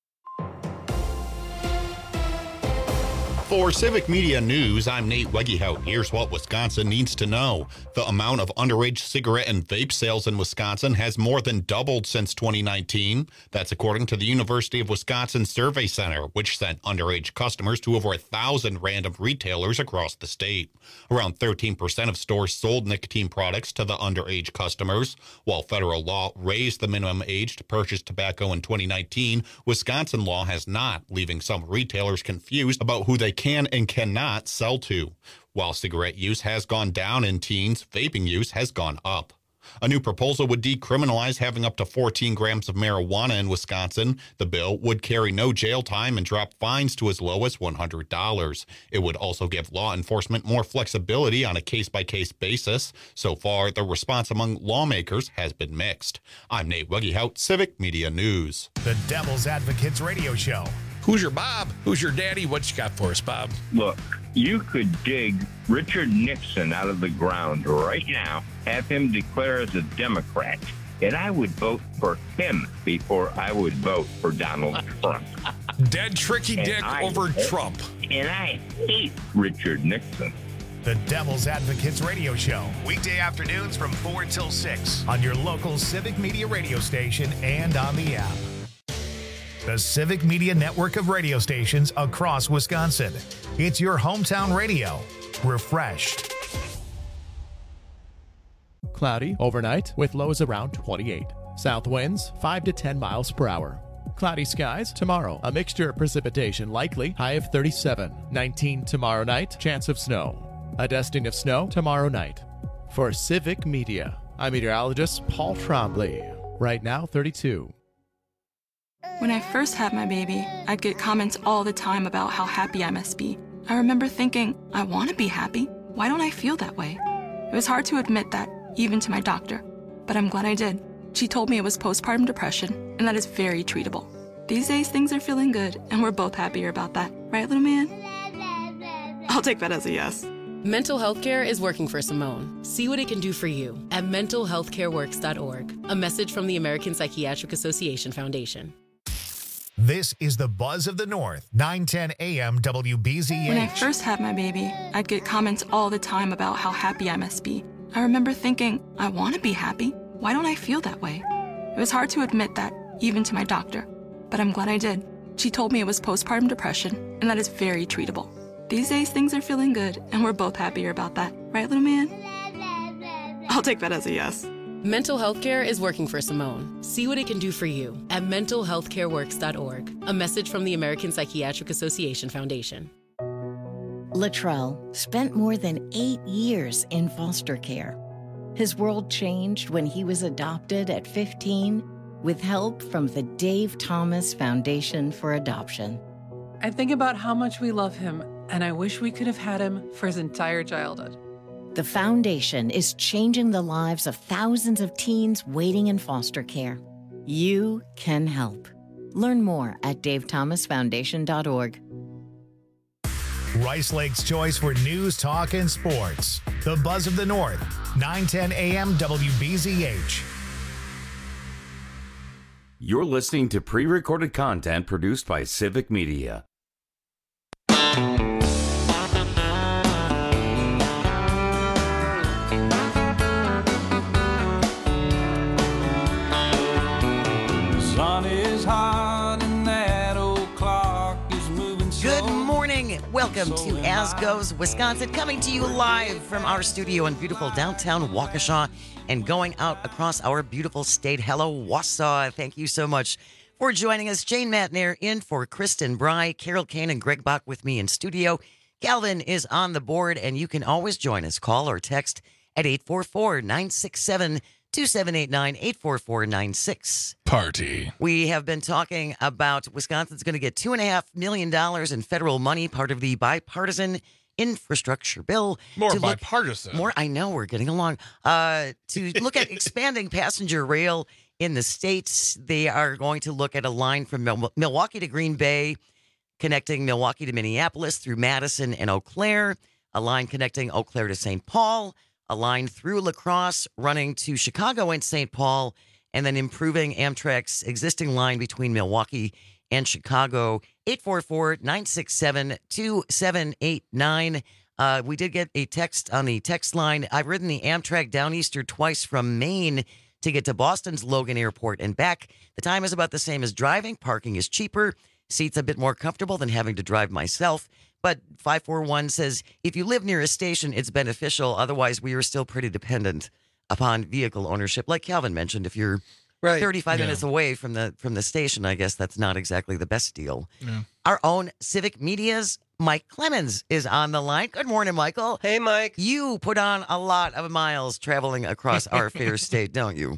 Speaker 13: For Civic Media News, I'm Nate Wegehout. Here's what Wisconsin needs to know. The amount of underage cigarette and vape sales in Wisconsin has more than doubled since twenty nineteen. That's according to the University of Wisconsin Survey Center, which sent underage customers to over a thousand random retailers across the state. Around thirteen percent of stores sold nicotine products to the underage customers. While federal law raised the minimum age to purchase tobacco in twenty nineteen, Wisconsin law has not, leaving some retailers confused about who they can and cannot sell to. While cigarette use has gone down in teens, vaping use has gone up. A new proposal would decriminalize having up to fourteen grams of marijuana in Wisconsin. The bill would carry no jail time and drop fines to as low as one hundred dollars. It would also give law enforcement more flexibility on a case-by-case basis. So far, the response among lawmakers has been mixed. I'm Nate Wegehout, Civic Media News.
Speaker 1: The Devil's Advocates Radio Show.
Speaker 15: Who's your Bob? Who's your daddy? What you got for us, Bob?
Speaker 23: Look, you could dig Richard Nixon out of the ground right now, have him declare as a Democrat, and I would vote for him before I would vote for Donald Trump.
Speaker 15: Dead tricky
Speaker 23: And
Speaker 15: dick
Speaker 23: I
Speaker 15: over
Speaker 23: hate-
Speaker 15: Trump.
Speaker 23: And I hate Richard Nixon.
Speaker 1: The Devil's Advocates Radio Show. Weekday afternoons from four till six on your local Civic Media radio station and on the app. The Civic Media network of radio stations across Wisconsin. It's your hometown radio. Refreshed.
Speaker 24: Cloudy overnight with lows around twenty-eight. South winds five to ten miles per hour. Cloudy skies tomorrow. A mixture of precipitation likely. High of thirty-seven. nineteen tomorrow night. Chance of snow. A dusting of snow tomorrow night. For Civic Media, I'm meteorologist Paul Trombley. Right now, thirty-two.
Speaker 25: When I first had my baby, I'd get comments all the time about how happy I must be. I remember thinking, I want to be happy. Why don't I feel that way? It was hard to admit that, even to my doctor. But I'm glad I did. She told me it was postpartum depression, and that is very treatable. These days, things are feeling good, and we're both happier about that. Right, little man? I'll take that as a yes.
Speaker 26: Mental health care is working for Simone. See what it can do for you at mental health care works dot org. A message from the American Psychiatric Association Foundation.
Speaker 1: This is the buzz of the North, nine ten A M W B Z H.
Speaker 25: When I first had my baby, I'd get comments all the time about how happy I must be. I remember thinking, I want to be happy. Why don't I feel that way? It was hard to admit that, even to my doctor. But I'm glad I did. She told me it was postpartum depression, and that is very treatable. These days, things are feeling good, and we're both happier about that. Right, little man? I'll take that as a yes.
Speaker 26: Mental health care is working for Simone. See what it can do for you at mental health care works dot org. A message from the American Psychiatric Association Foundation.
Speaker 27: Latrell spent more than eight years in foster care. His world changed when he was adopted at fifteen with help from the Dave Thomas Foundation for Adoption.
Speaker 28: I think about how much we love him, and I wish we could have had him for his entire childhood.
Speaker 27: The foundation is changing the lives of thousands of teens waiting in foster care. You can help. Learn more at dave thomas foundation dot org.
Speaker 1: Rice Lake's choice for news, talk, and sports. The buzz of the North, nine ten A M W B Z H.
Speaker 11: You're listening to pre-recorded content produced by Civic Media.
Speaker 20: Welcome to As Goes Wisconsin, coming to you live from our studio in beautiful downtown Waukesha and going out across our beautiful state. Hello, Wausau. Thank you so much for joining us. Jane Matnair in for Kristen Bry, Carol Kane, and Greg Bach with me in studio. Calvin is on the board, and you can always join us. Call or text at eight four four, nine six seven, two seven eight nine, eight four four nine six.
Speaker 19: Party.
Speaker 20: We have been talking about Wisconsin's going to get two point five million dollars in federal money, part of the bipartisan infrastructure bill.
Speaker 19: More
Speaker 20: to look-
Speaker 19: bipartisan.
Speaker 20: More, I know, we're getting along. Uh, to look at expanding passenger rail in the states. They are going to look at a line from Mil- Milwaukee to Green Bay, connecting Milwaukee to Minneapolis through Madison and Eau Claire, a line connecting Eau Claire to Saint Paul, a line through La Crosse running to Chicago and Saint Paul, and then improving Amtrak's existing line between Milwaukee and Chicago. eight four four, nine six seven, two seven eight nine. Uh, we did get a text on the text line. I've ridden the Amtrak Downeaster twice from Maine to get to Boston's Logan Airport and back. The time is about the same as driving. Parking is cheaper. Seats a bit more comfortable than having to drive myself. But five four one says, if you live near a station, it's beneficial. Otherwise, we are still pretty dependent upon vehicle ownership. Like Calvin mentioned, if you're
Speaker 18: Right.
Speaker 20: thirty-five
Speaker 19: Yeah.
Speaker 20: minutes away from the from the station, I guess that's not exactly the best deal.
Speaker 19: Yeah.
Speaker 20: Our own Civic Media's Mike Clemens is on the line. Good morning, Michael.
Speaker 18: Hey, Mike.
Speaker 20: You put on a lot of miles traveling across our fair state, don't you?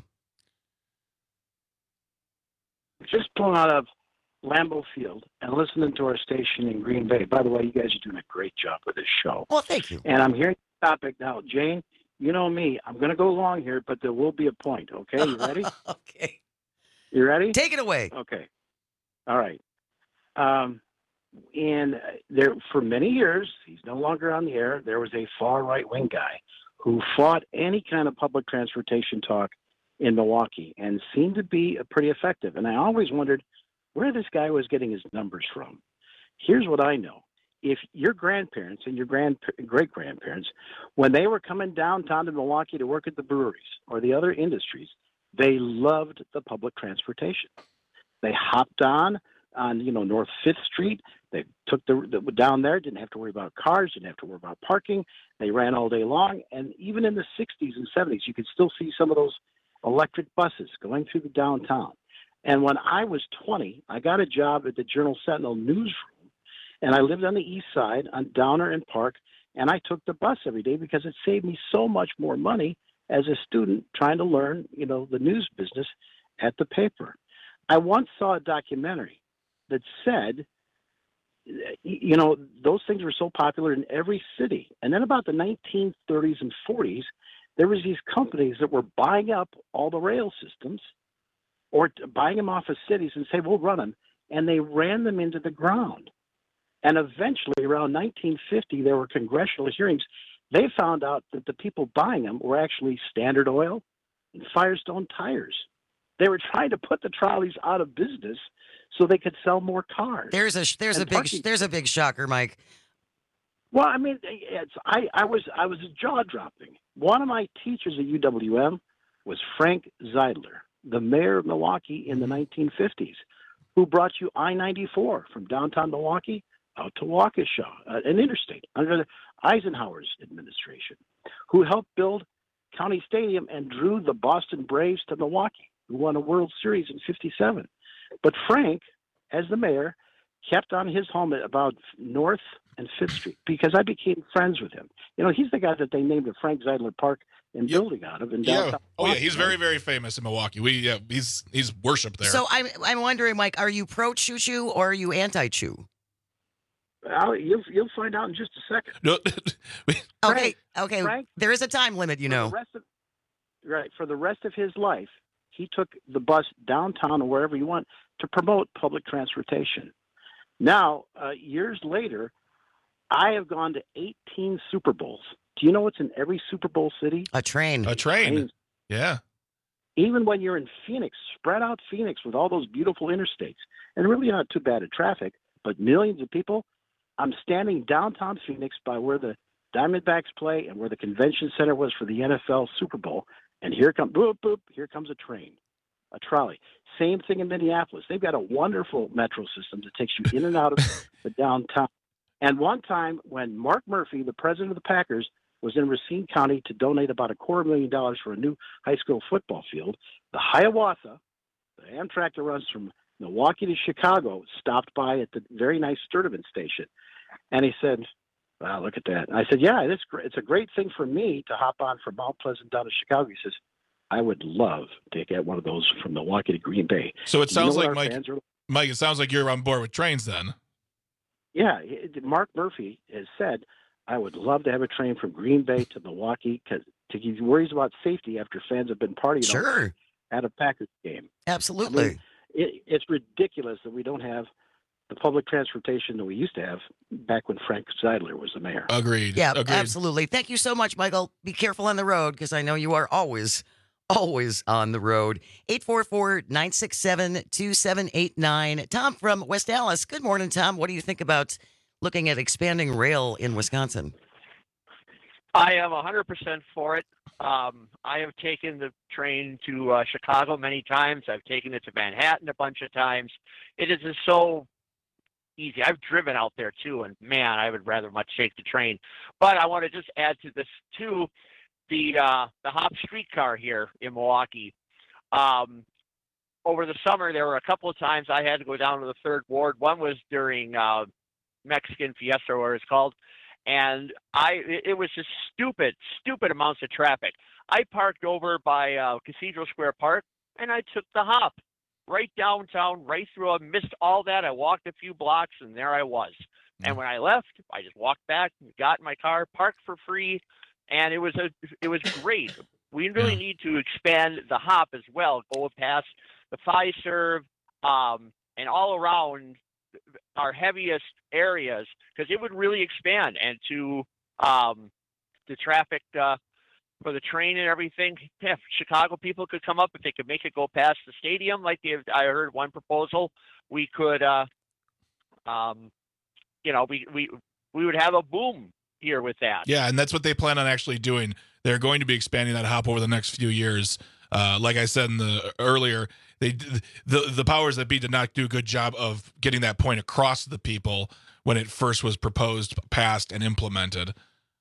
Speaker 4: Just pulling out of Lambeau Field and listening to our station in Green Bay. By the way, you guys are doing a great job with this show.
Speaker 20: Well, thank you.
Speaker 4: And I'm hearing the topic now. Jane, you know me. I'm going to go long here, but there will be a point. Okay, you ready?
Speaker 20: Okay.
Speaker 4: You ready?
Speaker 20: Take it away.
Speaker 4: Okay. All right. Um, and there, for many years, he's no longer on the air. There was a far right wing guy who fought any kind of public transportation talk in Milwaukee and seemed to be pretty effective. And I always wondered where this guy was getting his numbers from. Here's what I know. If your grandparents and your grand great-grandparents, when they were coming downtown to Milwaukee to work at the breweries or the other industries, they loved the public transportation. They hopped on, on you know, North Fifth Street. They took the, the down there, didn't have to worry about cars, didn't have to worry about parking. They ran all day long. And even in the sixties and seventies, you could still see some of those electric buses going through the downtown. And when I was twenty, I got a job at the Journal Sentinel newsroom, and I lived on the east side on Downer and Park, and I took the bus every day because it saved me so much more money as a student trying to learn, you know, the news business at the paper. I once saw a documentary that said, you know, those things were so popular in every city. And then about the nineteen thirties and forties, there was these companies that were buying up all the rail systems or buying them off of cities and say, we'll run them. And they ran them into the ground. And eventually, around nineteen fifty, there were congressional hearings. They found out that the people buying them were actually Standard Oil and Firestone tires. They were trying to put the trolleys out of business so they could sell more cars.
Speaker 20: There's a there's
Speaker 4: And
Speaker 20: a big
Speaker 4: parking-
Speaker 20: there's a big shocker, Mike.
Speaker 4: Well, I mean, it's, I, I was I was jaw dropping. One of my teachers at U W M was Frank Zeidler, the mayor of Milwaukee in the nineteen fifties, who brought you I ninety-four from downtown Milwaukee out to Waukesha, uh, an interstate under the Eisenhower's administration, who helped build County Stadium and drew the Boston Braves to Milwaukee, who won a World Series in fifty-seven. But Frank, as the mayor, kept on his home at about North and Fifth Street because I became friends with him. You know, he's the guy that they named the Frank Zeidler Park and building out of in
Speaker 19: Yeah.
Speaker 4: downtown.
Speaker 19: Oh yeah,
Speaker 4: Milwaukee,
Speaker 19: he's
Speaker 4: right?
Speaker 19: very, very famous in Milwaukee. We yeah, he's he's worshipped there.
Speaker 20: So I'm I'm wondering, Mike, are you pro choo choo or are you anti choo?
Speaker 4: Well, you'll you'll find out in just a second.
Speaker 19: No,
Speaker 20: Okay, okay.
Speaker 4: Frank-
Speaker 20: there is a time limit, you
Speaker 4: For
Speaker 20: know.
Speaker 4: the rest of, right. For the rest of his life, he took the bus downtown or wherever you want to promote public transportation. Now, uh, years later, I have gone to eighteen Super Bowls. Do you know what's in every Super Bowl city?
Speaker 20: A train.
Speaker 19: A train.
Speaker 4: Trains.
Speaker 19: Yeah.
Speaker 4: Even when you're in Phoenix, spread out Phoenix with all those beautiful interstates, and really not too bad at traffic, but millions of people. I'm standing downtown Phoenix by where the Diamondbacks play and where the convention center was for the N F L Super Bowl. And here comes, boop, boop, here comes a train, a trolley. Same thing in Minneapolis. They've got a wonderful metro system that takes you in and out of the downtown. And one time when Mark Murphy, the president of the Packers, was in Racine County to donate about a quarter million dollars for a new high school football field, the Hiawatha, the Amtrak that runs from Milwaukee to Chicago, stopped by at the very nice Sturtevant station. And he said, wow, look at that. And I said, yeah, it's great. It's a great thing for me to hop on from Mount Pleasant down to Chicago. He says, I would love to get one of those from Milwaukee to Green Bay.
Speaker 19: So it sounds
Speaker 4: you know
Speaker 19: like, Mike,
Speaker 4: are,
Speaker 19: Mike, it sounds like you're on board with trains then.
Speaker 4: Yeah, Mark Murphy has said, I would love to have a train from Green Bay to Milwaukee because he worries about safety after fans have been partying
Speaker 20: Sure.
Speaker 4: at a Packers game.
Speaker 20: Absolutely.
Speaker 4: I mean, it, it's ridiculous that we don't have the public transportation that we used to have back when Frank Seidler was the mayor.
Speaker 19: Agreed.
Speaker 20: Yeah,
Speaker 19: Agreed.
Speaker 20: absolutely. Thank you so much, Michael. Be careful on the road because I know you are always, always on the road. eight four four, nine six seven, two seven eight nine. Tom from West Dallas. Good morning, Tom. What do you think about looking at expanding rail in Wisconsin?
Speaker 5: I am one hundred percent for it. Um, I have taken the train to uh, Chicago many times. I've taken it to Manhattan a bunch of times. It is just so easy. I've driven out there too, and man, I would rather much take the train. But I want to just add to this too, the uh, the Hop streetcar here in Milwaukee. Um, over the summer, there were a couple of times I had to go down to the third ward. One was during uh, Mexican Fiesta, or it's called. And I, it was just stupid, stupid amounts of traffic. I parked over by uh, Cathedral Square Park, and I took the Hop right downtown, right through. I missed all that. I walked a few blocks, and there I was. And when I left, I just walked back, got in my car, parked for free, and it was a, it was great. We really need to expand the Hop as well, go past the Fiserv, um, and all around our heaviest areas, because it would really expand, and to um, the traffic uh, for the train and everything. Yeah, Chicago people could come up if they could make it go past the stadium. Like they, I heard one proposal, we could, uh, um, you know, we we we would have a boom here with that.
Speaker 19: Yeah, and that's what they plan on actually doing. They're going to be expanding that Hop over the next few years. Uh, like I said in the earlier, they the the powers that be did not do a good job of getting that point across to the people when it first was proposed, passed, and implemented.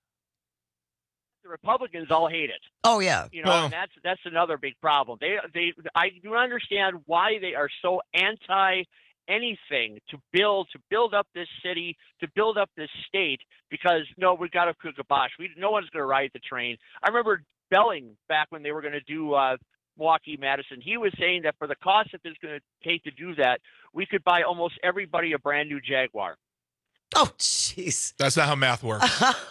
Speaker 5: The Republicans all hate it.
Speaker 20: Oh yeah,
Speaker 5: you know,
Speaker 19: well,
Speaker 5: and that's that's another big problem. They they I do understand why they are so anti anything to build to build up this city, to build up this state, because no, we've got to cook a bosh. We no one's going to ride the train. I remember Belling back when they were going to do uh, Milwaukee Madison. He was saying that for the cost that it's going to take to do that, we could buy almost everybody a brand new Jaguar.
Speaker 20: Oh, jeez.
Speaker 19: That's not how math works.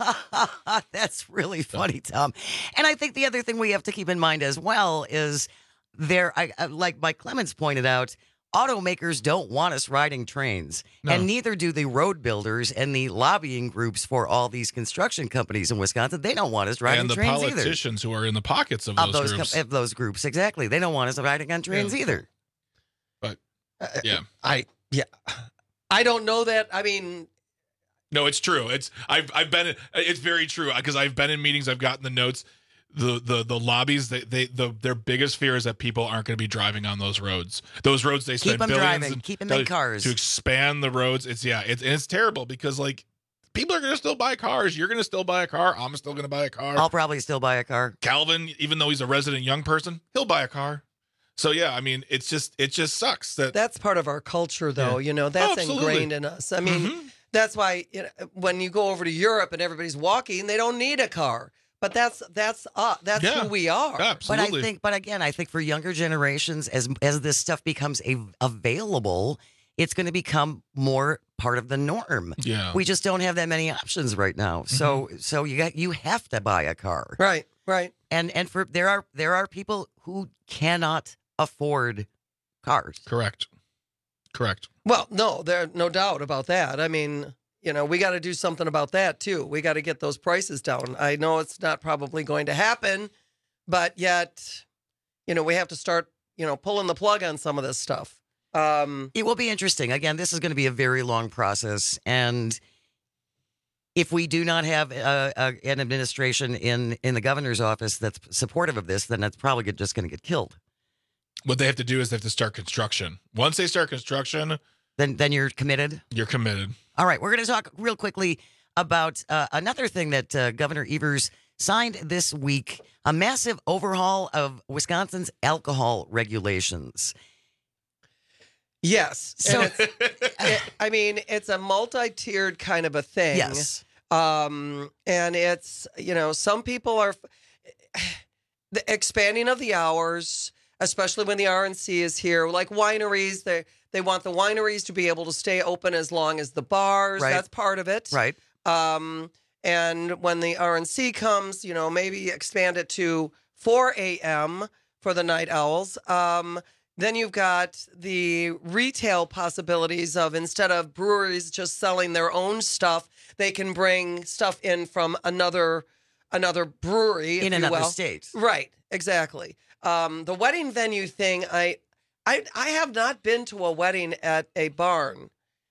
Speaker 20: That's really funny, Tom. And I think the other thing we have to keep in mind as well is there, I, I, like Mike Clemens pointed out, automakers don't want us riding trains,
Speaker 19: No.
Speaker 20: and neither do the road builders and the lobbying groups for all these construction companies in Wisconsin. They don't want us riding
Speaker 19: and the
Speaker 20: trains either.
Speaker 19: politicians who are in the pockets of,
Speaker 20: Of
Speaker 19: those,
Speaker 20: those,
Speaker 19: groups.
Speaker 20: com- of those groups, exactly. They don't want us riding on trains
Speaker 19: Yeah.
Speaker 20: either.
Speaker 19: But yeah,
Speaker 18: I yeah, I don't know that. I mean,
Speaker 19: no, it's true. It's I've I've been it's very true because I've been in meetings. I've gotten the notes. The the the lobbies they, they the their biggest fear is that people aren't going to be driving on those roads. Those roads they
Speaker 20: Keep
Speaker 19: spend
Speaker 20: them
Speaker 19: billions
Speaker 20: driving.
Speaker 19: and
Speaker 20: Keep them in
Speaker 19: to-
Speaker 20: cars.
Speaker 19: to expand the roads. It's yeah, it's and it's terrible because like people are going to still buy cars. You're going to still buy a car. I'm still going to buy a car.
Speaker 20: I'll probably still buy a car.
Speaker 19: Calvin, even though he's a resident young person, he'll buy a car. So yeah, I mean, it's just it just sucks that
Speaker 18: that's part of our culture, though.
Speaker 19: Yeah.
Speaker 18: You know, that's
Speaker 19: Oh, absolutely.
Speaker 18: ingrained in us. I mean,
Speaker 19: Mhm.
Speaker 18: that's why you know, when you go over to Europe and everybody's walking, they don't need a car. But that's that's uh, that's
Speaker 20: Yeah.
Speaker 18: who we are.
Speaker 20: But I think, but again, I think for younger generations, as as this stuff becomes a, available, it's going to become more part of the norm.
Speaker 19: Yeah.
Speaker 20: We just don't have that many options right now. So
Speaker 18: Mm-hmm.
Speaker 20: so you got you have to buy a car.
Speaker 18: Right, right.
Speaker 20: And and for there are there are people who cannot afford cars.
Speaker 19: Correct. Correct.
Speaker 18: Well, no, there no doubt about that. I mean, you know, we got to do something about that too. We got to get those prices down. I know it's not probably going to happen, but yet, you know, we have to start, you know, pulling the plug on some of this stuff. Um,
Speaker 20: It will be interesting. Again, this is going to be a very long process, and if we do not have a, a, an administration in in the governor's office that's supportive of this, then that's probably get- just going to get killed.
Speaker 19: What they have to do is they have to start construction. Once they start construction,
Speaker 20: Then then you're committed.
Speaker 19: you're committed.
Speaker 20: All right, we're going to talk real quickly about uh, another thing that uh, Governor Evers signed this week, a massive overhaul of Wisconsin's alcohol regulations.
Speaker 18: Yes.
Speaker 20: So,
Speaker 18: and it's, it, I mean, it's a multi-tiered kind of a thing.
Speaker 20: Yes.
Speaker 18: Um, and it's, you know, some people are the expanding of the hours, especially when the R N C is here, like wineries, they they want the wineries to be able to stay open as long as the bars.
Speaker 20: Right.
Speaker 18: That's part of it.
Speaker 20: Right.
Speaker 18: Um, and when the R N C comes, you know, maybe expand it to four a.m. for the night owls. Um, then you've got the retail possibilities of instead of breweries just selling their own stuff, they can bring stuff in from another another brewery if
Speaker 20: in
Speaker 18: you
Speaker 20: another
Speaker 18: will.
Speaker 20: state.
Speaker 18: Right, exactly. Um, the wedding venue thing, I, I, I have not been to a wedding at a barn,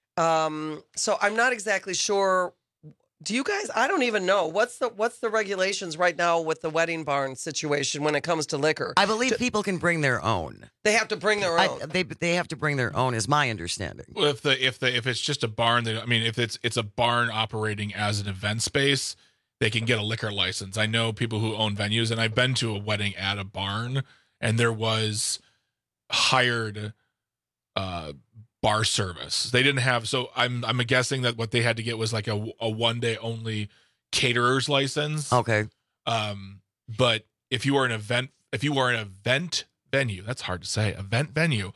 Speaker 18: um, so I'm not exactly sure. Do you guys? I don't even know what's the what's the regulations right now with the wedding barn situation when it comes to liquor.
Speaker 20: I believe people can bring their own.
Speaker 18: They have to bring their own.
Speaker 20: I, they they have to bring their own, is my understanding.
Speaker 19: Well, if the if the if it's just a barn, they, I mean, if it's it's a barn operating as an event space, they can get a liquor license. I know people who own venues, and I've been to a wedding at a barn, and there was hired uh, bar service. They didn't have, so I'm I'm guessing that what they had to get was like a, a one day only caterer's license.
Speaker 20: Okay.
Speaker 19: Um, but if you are an event, if you are an event venue, that's hard to say, event venue,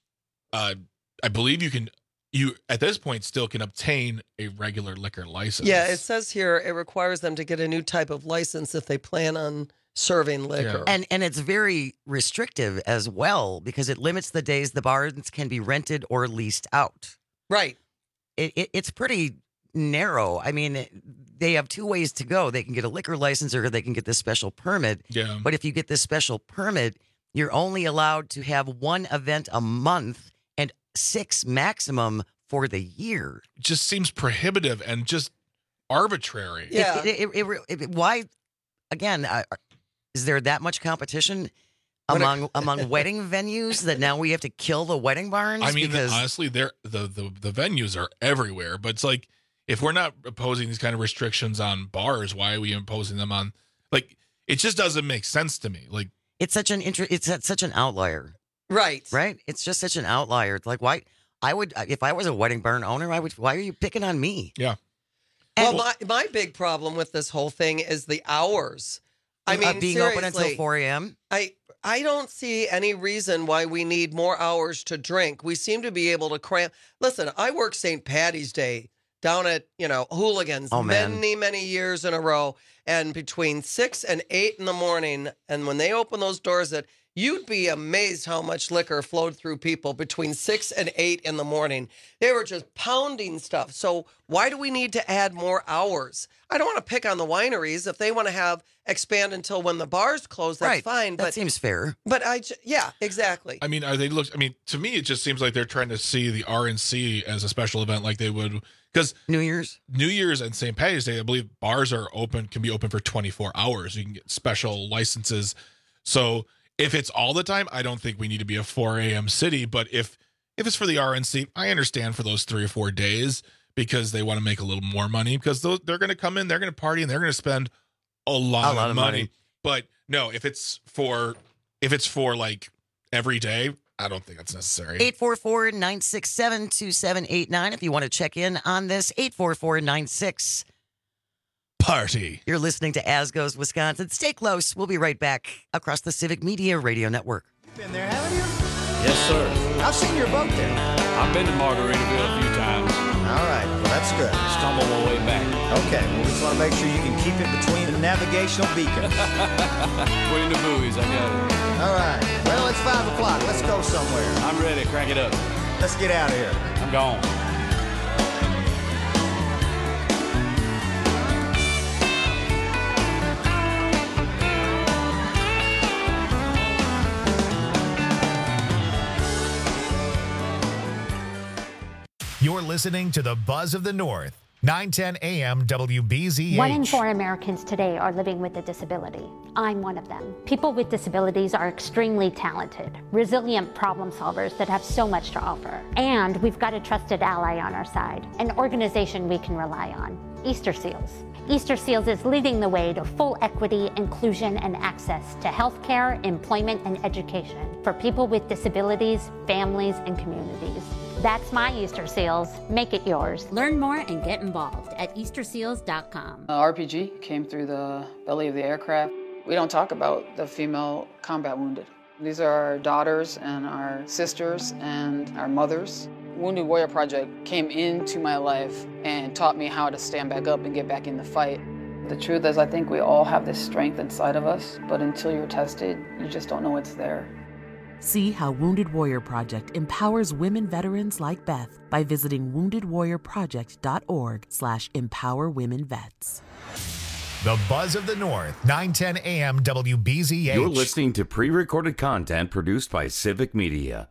Speaker 19: uh, I believe you can, you at this point still can obtain a regular liquor license.
Speaker 18: Yeah, it says here it requires them to get a new type of license if they plan on serving liquor.
Speaker 20: And and it's very restrictive as well because it limits the days the bars can be rented or leased out.
Speaker 18: Right.
Speaker 20: It, it it's pretty narrow. I mean, they have two ways to go. They can get a liquor license or they can get this special permit.
Speaker 19: Yeah.
Speaker 20: But if you get this special permit, you're only allowed to have one event a month and six maximum for the year.
Speaker 19: It just seems prohibitive and just arbitrary.
Speaker 18: Yeah.
Speaker 20: It, it, it, it, it, why, again, uh, is there that much competition among among wedding venues that now we have to kill the wedding barns?
Speaker 19: I mean,
Speaker 20: because
Speaker 19: honestly, they're the, the the venues are everywhere. But it's like, if we're not imposing these kind of restrictions on bars, why are we imposing them on? Like, it just doesn't make sense to me. Like,
Speaker 20: it's such an inter- it's such an outlier,
Speaker 18: right?
Speaker 20: Right? It's just such an outlier. It's like, why? I would, if I was a wedding barn owner, I would. Why are you picking on me?
Speaker 19: Yeah.
Speaker 18: Well, my my big problem with this whole thing is the hours. I mean,
Speaker 20: uh, being
Speaker 18: seriously,
Speaker 20: open until four a.m.
Speaker 18: I I don't see any reason why we need more hours to drink. We seem to be able to cram. Listen, I work Saint Patty's Day down at, you know, Hooligans
Speaker 20: Oh, man.
Speaker 18: many, many years in a row. And between six and eight in the morning, and when they open those doors, that you'd be amazed how much liquor flowed through people between six and eight in the morning. They were just pounding stuff. So why do we need to add more hours? I don't want to pick on the wineries. If they want to have expand until when the bars close, that's
Speaker 20: Right.
Speaker 18: fine.
Speaker 20: That
Speaker 18: But
Speaker 20: seems fair.
Speaker 18: But I, ju- yeah, exactly.
Speaker 19: I mean, are they look? I mean, to me, it just seems like they're trying to see the R N C as a special event, like they would, because
Speaker 20: New Year's,
Speaker 19: New Year's, and Saint Patty's Day, I believe bars are open, can be open for twenty-four hours. You can get special licenses. So if it's all the time, I don't think we need to be a four a.m. city. But if if it's for the R N C, I understand for those three or four days because they want to make a little more money because those, they're going to come in, they're going to party, and they're going to spend a lot,
Speaker 20: A lot
Speaker 19: of
Speaker 20: of
Speaker 19: money.
Speaker 20: money.
Speaker 19: But no, if it's for if it's for like every day, I don't think that's necessary.
Speaker 20: eight four four, nine six seven, two seven eight nine if you want to check in on this. eight four four nine six
Speaker 19: Party.
Speaker 20: You're listening to As Goes Wisconsin. Stay close. We'll be right back across the Civic Media Radio Network.
Speaker 6: Been there, haven't you?
Speaker 8: Yes, sir.
Speaker 6: I've seen your boat there.
Speaker 8: I've been to Margaritaville a few times.
Speaker 6: All right, well, that's good.
Speaker 8: Stumble my way back.
Speaker 6: Okay, well, we just want to make sure you can keep it between the navigational beacons.
Speaker 8: Between the buoys, I got it.
Speaker 6: All right, well, it's five o'clock. Let's go somewhere.
Speaker 8: I'm ready. Crank it up.
Speaker 6: Let's get out of here.
Speaker 8: I'm gone.
Speaker 1: You're listening to the Buzz of the North. nine ten A M W B Z H.
Speaker 7: One in four Americans today are living with a disability. I'm one of them. People with disabilities are extremely talented, resilient problem solvers that have so much to offer. And we've got a trusted ally on our side, an organization we can rely on, Easter Seals. Easter Seals is leading the way to full equity, inclusion, and access to healthcare, employment, and education for people with disabilities, families, and communities. That's my Easter Seals. Make it yours.
Speaker 9: Learn more and get involved at easter seals dot com.
Speaker 10: Uh, R P G came through the belly of the aircraft. We don't talk about the female combat wounded. These are our daughters and our sisters and our mothers. Wounded Warrior Project came into my life and taught me how to stand back up and get back in the fight. The truth is, I think we all have this strength inside of us, but until you're tested, you just don't know it's there.
Speaker 12: See how Wounded Warrior Project empowers women veterans like Beth by visiting wounded warrior project dot org slash empower women vets.
Speaker 1: The Buzz of the North, nine ten A M W B Z H.
Speaker 11: You're listening to pre-recorded content produced by Civic Media.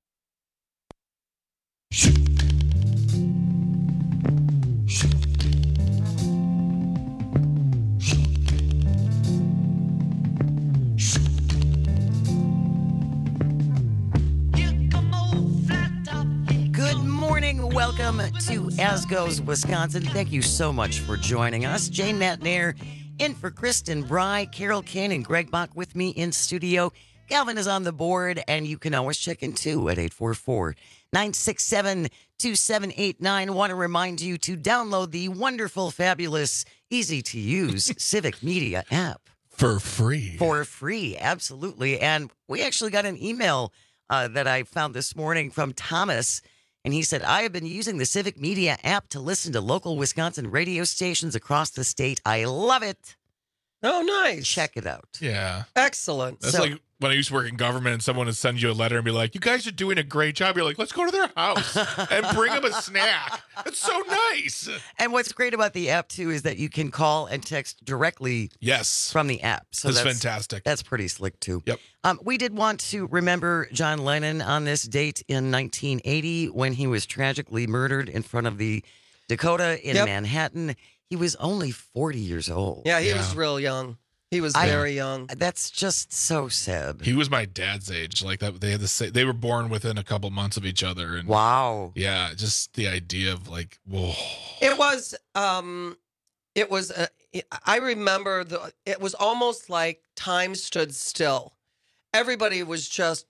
Speaker 20: Good morning. Welcome to As Goes Wisconsin. Thank you so much for joining us. Jane Matnair in for Kristen Bry, Carol Kane, and Greg Bach with me in studio. Calvin is on the board, and you can always check in too at eight four four, nine six seven, two seven eight nine. Want to remind you to download the wonderful, fabulous, easy-to-use Civic Media app.
Speaker 19: For free.
Speaker 20: For free, absolutely. And we actually got an email uh, that I found this morning from Thomas, and he said, I have been using the Civic Media app to listen to local Wisconsin radio stations across the state. I love it.
Speaker 18: Oh, nice.
Speaker 20: Check it out.
Speaker 19: Yeah.
Speaker 18: Excellent.
Speaker 19: That's
Speaker 20: So-
Speaker 19: like when I used to work in government and someone would send you a letter and be like, you guys are doing a great job. You're like, let's go to their house and bring them a snack. That's so nice.
Speaker 20: And what's great about the app, too, is that you can call and text directly
Speaker 19: Yes.
Speaker 20: from the app. So
Speaker 19: That's
Speaker 20: that's
Speaker 19: fantastic.
Speaker 20: That's pretty slick, too.
Speaker 19: Yep.
Speaker 20: Um, we did want to remember John Lennon on this date in nineteen eighty when he was tragically murdered in front of the Dakota in
Speaker 18: Yep.
Speaker 20: Manhattan. He was only forty years old.
Speaker 18: Yeah, he
Speaker 19: Yeah.
Speaker 18: was real young. He was
Speaker 20: I-
Speaker 18: very young.
Speaker 20: That's just so sad.
Speaker 19: He was my dad's age. Like that, they had the same, they were born within a couple months of each other. And
Speaker 20: Wow.
Speaker 19: yeah, just the idea of like, whoa.
Speaker 18: It was, um, it was, uh, I remember the, it was almost like time stood still. Everybody was just,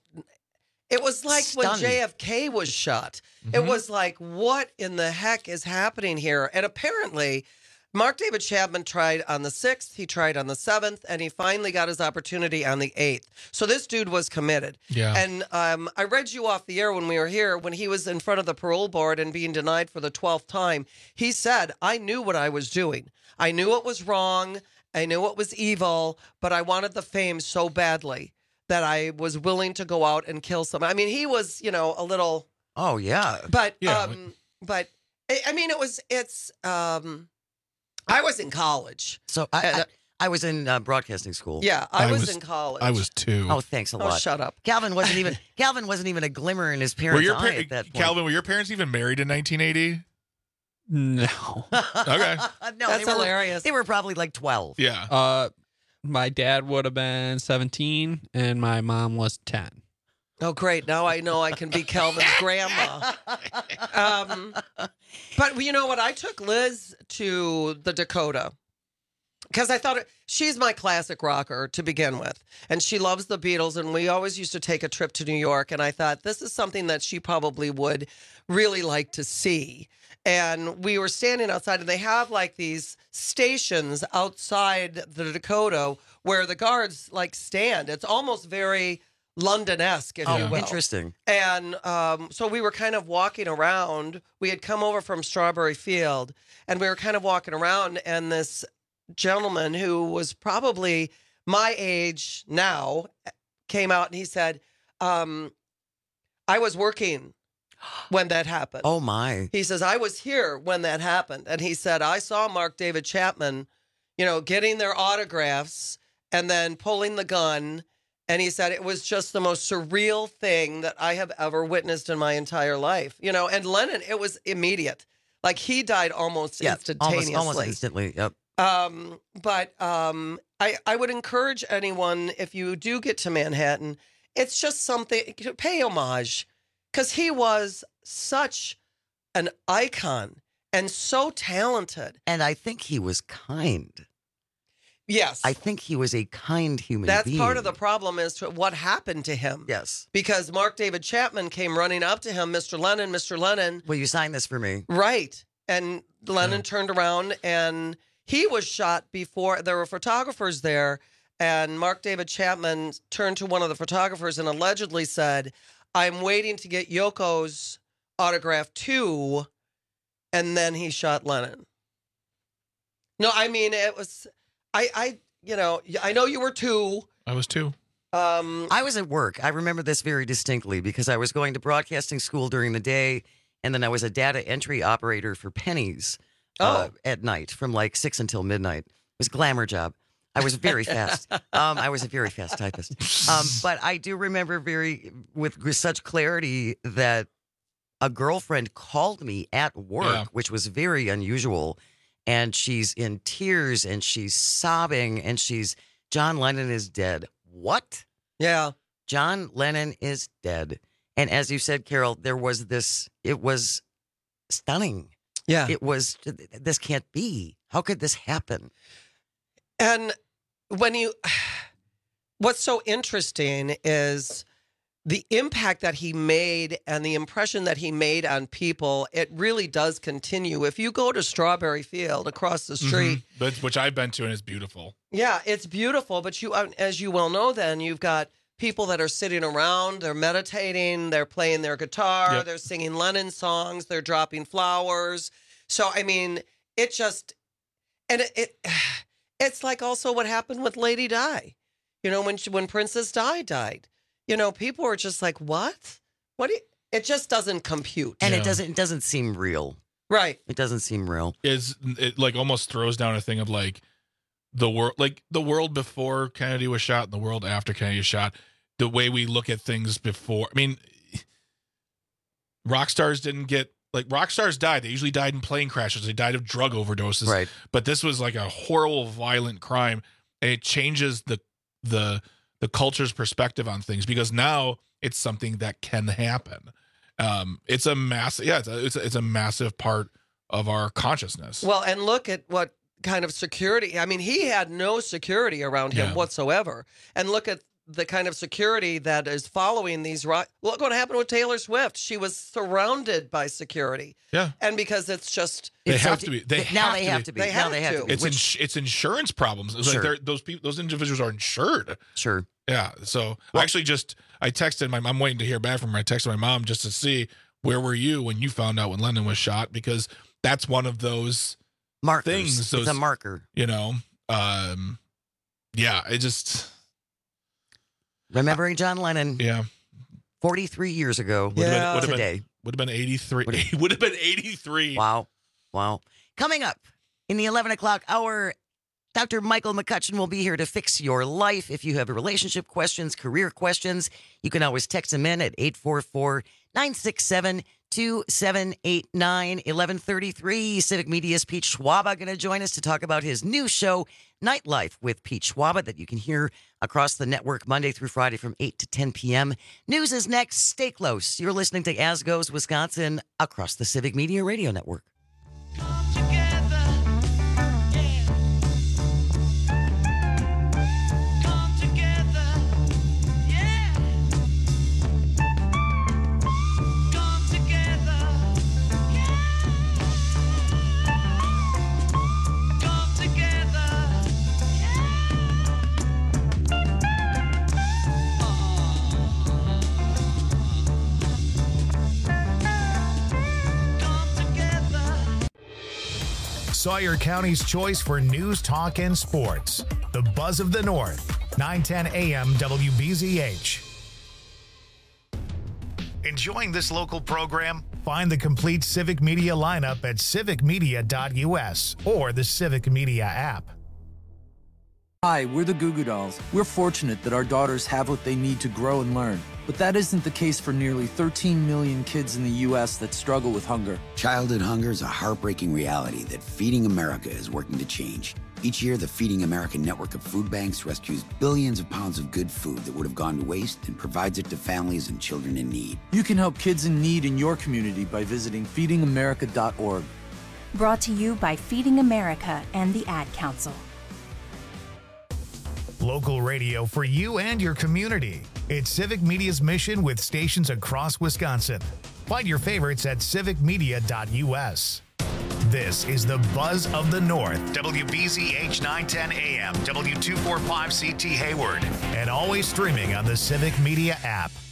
Speaker 18: it was like when
Speaker 20: Stunned.
Speaker 18: J F K was shot. It was like, what in the heck is happening here? And apparently, Mark David Chapman tried on the sixth, he tried on the seventh, and he finally got his opportunity on the eighth. So this dude was committed.
Speaker 19: Yeah.
Speaker 18: And um, I read you off the air when we were here, when he was in front of the parole board and being denied for the twelfth time. He said, I knew what I was doing. I knew it was wrong. I knew it was evil, but I wanted the fame so badly that I was willing to go out and kill someone. I mean, he was, you know, a little,
Speaker 20: Oh, yeah.
Speaker 18: but,
Speaker 19: Yeah,
Speaker 18: um, but I I mean, it was, it's, um, I was in college.
Speaker 20: So I,
Speaker 18: And,
Speaker 20: I,
Speaker 18: uh,
Speaker 20: I was in uh, broadcasting school.
Speaker 18: Yeah, I,
Speaker 19: I
Speaker 18: was,
Speaker 19: was-
Speaker 18: in college.
Speaker 19: I was two.
Speaker 20: Oh, thanks a
Speaker 18: Oh,
Speaker 20: lot.
Speaker 18: shut up.
Speaker 20: Calvin wasn't even Calvin wasn't even a glimmer in his
Speaker 19: were
Speaker 20: parents'
Speaker 19: your
Speaker 20: eye
Speaker 19: par-
Speaker 20: at that point.
Speaker 19: Calvin, were your parents even married in nineteen eighty?
Speaker 14: No.
Speaker 19: Okay.
Speaker 20: no,
Speaker 18: That's
Speaker 20: they were,
Speaker 18: hilarious.
Speaker 20: They were probably like twelve.
Speaker 19: Yeah.
Speaker 14: Uh, my dad would have been seventeen and my mom was ten.
Speaker 18: Oh, great. Now I know I can be Calvin's grandma. Um, but you know what? I took Liz to the Dakota because I thought it, she's my classic rocker to begin with. And she loves the Beatles. And we always used to take a trip to New York. And I thought this is something that she probably would really like to see. And we were standing outside, and they have like these stations outside the Dakota where the guards like stand. It's almost very London-esque, if
Speaker 20: Oh,
Speaker 18: you will.
Speaker 20: interesting.
Speaker 18: And um, so we were kind of walking around. We had come over from Strawberry Field, and we were kind of walking around, and this gentleman who was probably my age now came out, and he said, um, I was working when that happened.
Speaker 20: Oh, my.
Speaker 18: He says, I was here when that happened. And he said, I saw Mark David Chapman, you know, getting their autographs and then pulling the gun. And he said, it was just the most surreal thing that I have ever witnessed in my entire life. You know, and Lennon, it was immediate. Like he died almost
Speaker 20: yeah,
Speaker 18: instantaneously.
Speaker 20: Almost, almost instantly. Yep.
Speaker 18: Um, but um, I I would encourage anyone, if you do get to Manhattan, it's just something, pay homage, because he was such an icon and so talented.
Speaker 20: And I think he was kind.
Speaker 18: Yes.
Speaker 20: I think he was a kind human
Speaker 18: That's
Speaker 20: being.
Speaker 18: part of the problem is to what happened to him.
Speaker 20: Yes.
Speaker 18: Because Mark David Chapman came running up to him, Mister Lennon, Mister Lennon.
Speaker 20: Will you sign this for me?
Speaker 18: Right. And Lennon yeah. turned around and he was shot before. There were photographers there. And Mark David Chapman turned to one of the photographers and allegedly said, I'm waiting to get Yoko's autograph too. And then he shot Lennon. No, I mean, it was... I, I, you know, I know you were two.
Speaker 19: I was two.
Speaker 18: Um,
Speaker 20: I was at work. I remember this very distinctly because I was going to broadcasting school during the day, and then I was a data entry operator for pennies uh,
Speaker 18: oh.
Speaker 20: at night from like six until midnight. It was a glamour job. I was very fast. um, I was a very fast typist. Um, but I do remember very with, with such clarity that a girlfriend called me at work, yeah. which was very unusual. And she's in tears and she's sobbing and she's, John Lennon is dead. What?
Speaker 18: Yeah.
Speaker 20: John Lennon is dead. And as you said, Carol, there was this, it was stunning.
Speaker 18: Yeah.
Speaker 20: It was, this can't be. How could this happen?
Speaker 18: And when you, what's so interesting is the impact that he made and the impression that he made on people, it really does continue. If you go to Strawberry Field across the street.
Speaker 19: Mm-hmm. But, which I've been to and it's beautiful.
Speaker 18: Yeah, it's beautiful. But you, as you well know, then you've got people that are sitting around, they're meditating, they're playing their guitar, yep. they're singing Lennon songs, they're dropping flowers. So, I mean, it just, and it, it it's like also what happened with Lady Di. You know, when she, when Princess Di died. You know, people are just like, what? What? Do you, it just doesn't compute.
Speaker 20: And
Speaker 19: yeah.
Speaker 20: it doesn't it doesn't seem real.
Speaker 18: Right.
Speaker 20: It doesn't seem real.
Speaker 19: Is it like almost throws down a thing of like the world, like the world before Kennedy was shot and the world after Kennedy was shot, the way we look at things before. I mean, rock stars didn't get, like rock stars died. They usually died in plane crashes. They died of drug overdoses.
Speaker 20: Right.
Speaker 19: But this was like a horrible, violent crime. And it changes the, the, the culture's perspective on things because now it's something that can happen. Um, it's a massive, yeah, it's a, it's a, it's a massive part of our consciousness.
Speaker 18: Well, and look at what kind of security. I mean, he had no security around him
Speaker 19: yeah.
Speaker 18: whatsoever. And look at the kind of security that is following these rock. Look what happened with Taylor Swift. She was surrounded by security.
Speaker 19: Yeah.
Speaker 18: And because it's just.
Speaker 19: They
Speaker 18: it's
Speaker 19: have
Speaker 18: so,
Speaker 19: to be. They
Speaker 20: now
Speaker 19: have
Speaker 20: they
Speaker 19: to
Speaker 20: have
Speaker 19: be.
Speaker 20: to be.
Speaker 18: They
Speaker 20: now
Speaker 18: have
Speaker 20: they have
Speaker 18: to.
Speaker 20: to be.
Speaker 19: It's
Speaker 20: Which,
Speaker 19: ins- it's insurance problems. It's
Speaker 20: sure.
Speaker 19: like those people, those individuals are insured.
Speaker 20: Sure.
Speaker 19: Yeah. So well, I actually just I texted my. I'm waiting to hear back from her. I texted my mom just to see where were you when you found out when Lennon was shot because that's one of those
Speaker 20: markers.
Speaker 19: things. Those,
Speaker 20: it's a marker.
Speaker 19: You know. Um. Yeah. It just.
Speaker 20: Remembering John Lennon.
Speaker 19: Yeah.
Speaker 20: forty-three years ago.
Speaker 19: Would
Speaker 20: yeah.
Speaker 19: have been, would have
Speaker 20: today.
Speaker 19: Been, would have been eighty-three. Would have, would have been eighty-three.
Speaker 20: Wow. Wow. Coming up in the eleven o'clock hour, Doctor Michael McCutcheon will be here to fix your life. If you have relationship questions, career questions, you can always text him in at eight four four, nine six seven, two seven eight nine. eleven thirty-three, Civic Media's Pete Schwaba going to join us to talk about his new show, Nightlife with Pete Schwaba, that you can hear across the network Monday through Friday from eight to ten p.m. News is next. Stay close. You're listening to As Goes Wisconsin across the Civic Media Radio Network.
Speaker 1: Sawyer County's choice for news, talk, and sports. The Buzz of the North, nine ten A M W B Z H. Enjoying this local program? Find the complete Civic Media lineup at civic media dot u s or the Civic Media app.
Speaker 2: Hi, we're the Goo Goo Dolls. We're fortunate that our daughters have what they need to grow and learn. But that isn't the case for nearly thirteen million kids in the U S that struggle with hunger.
Speaker 3: Childhood hunger is a heartbreaking reality that Feeding America is working to change. Each year, the Feeding America network of food banks rescues billions of pounds of good food that would have gone to waste and provides it to families and children in need.
Speaker 2: You can help kids in need in your community by visiting feeding america dot org.
Speaker 13: Brought to you by Feeding America and the Ad Council.
Speaker 1: Local radio for you and your community. It's Civic Media's mission with stations across Wisconsin. Find your favorites at civic media dot U S. This is the Buzz of the North, W B Z H nine ten A M, W two forty-five C T Hayward, and always streaming on the Civic Media app.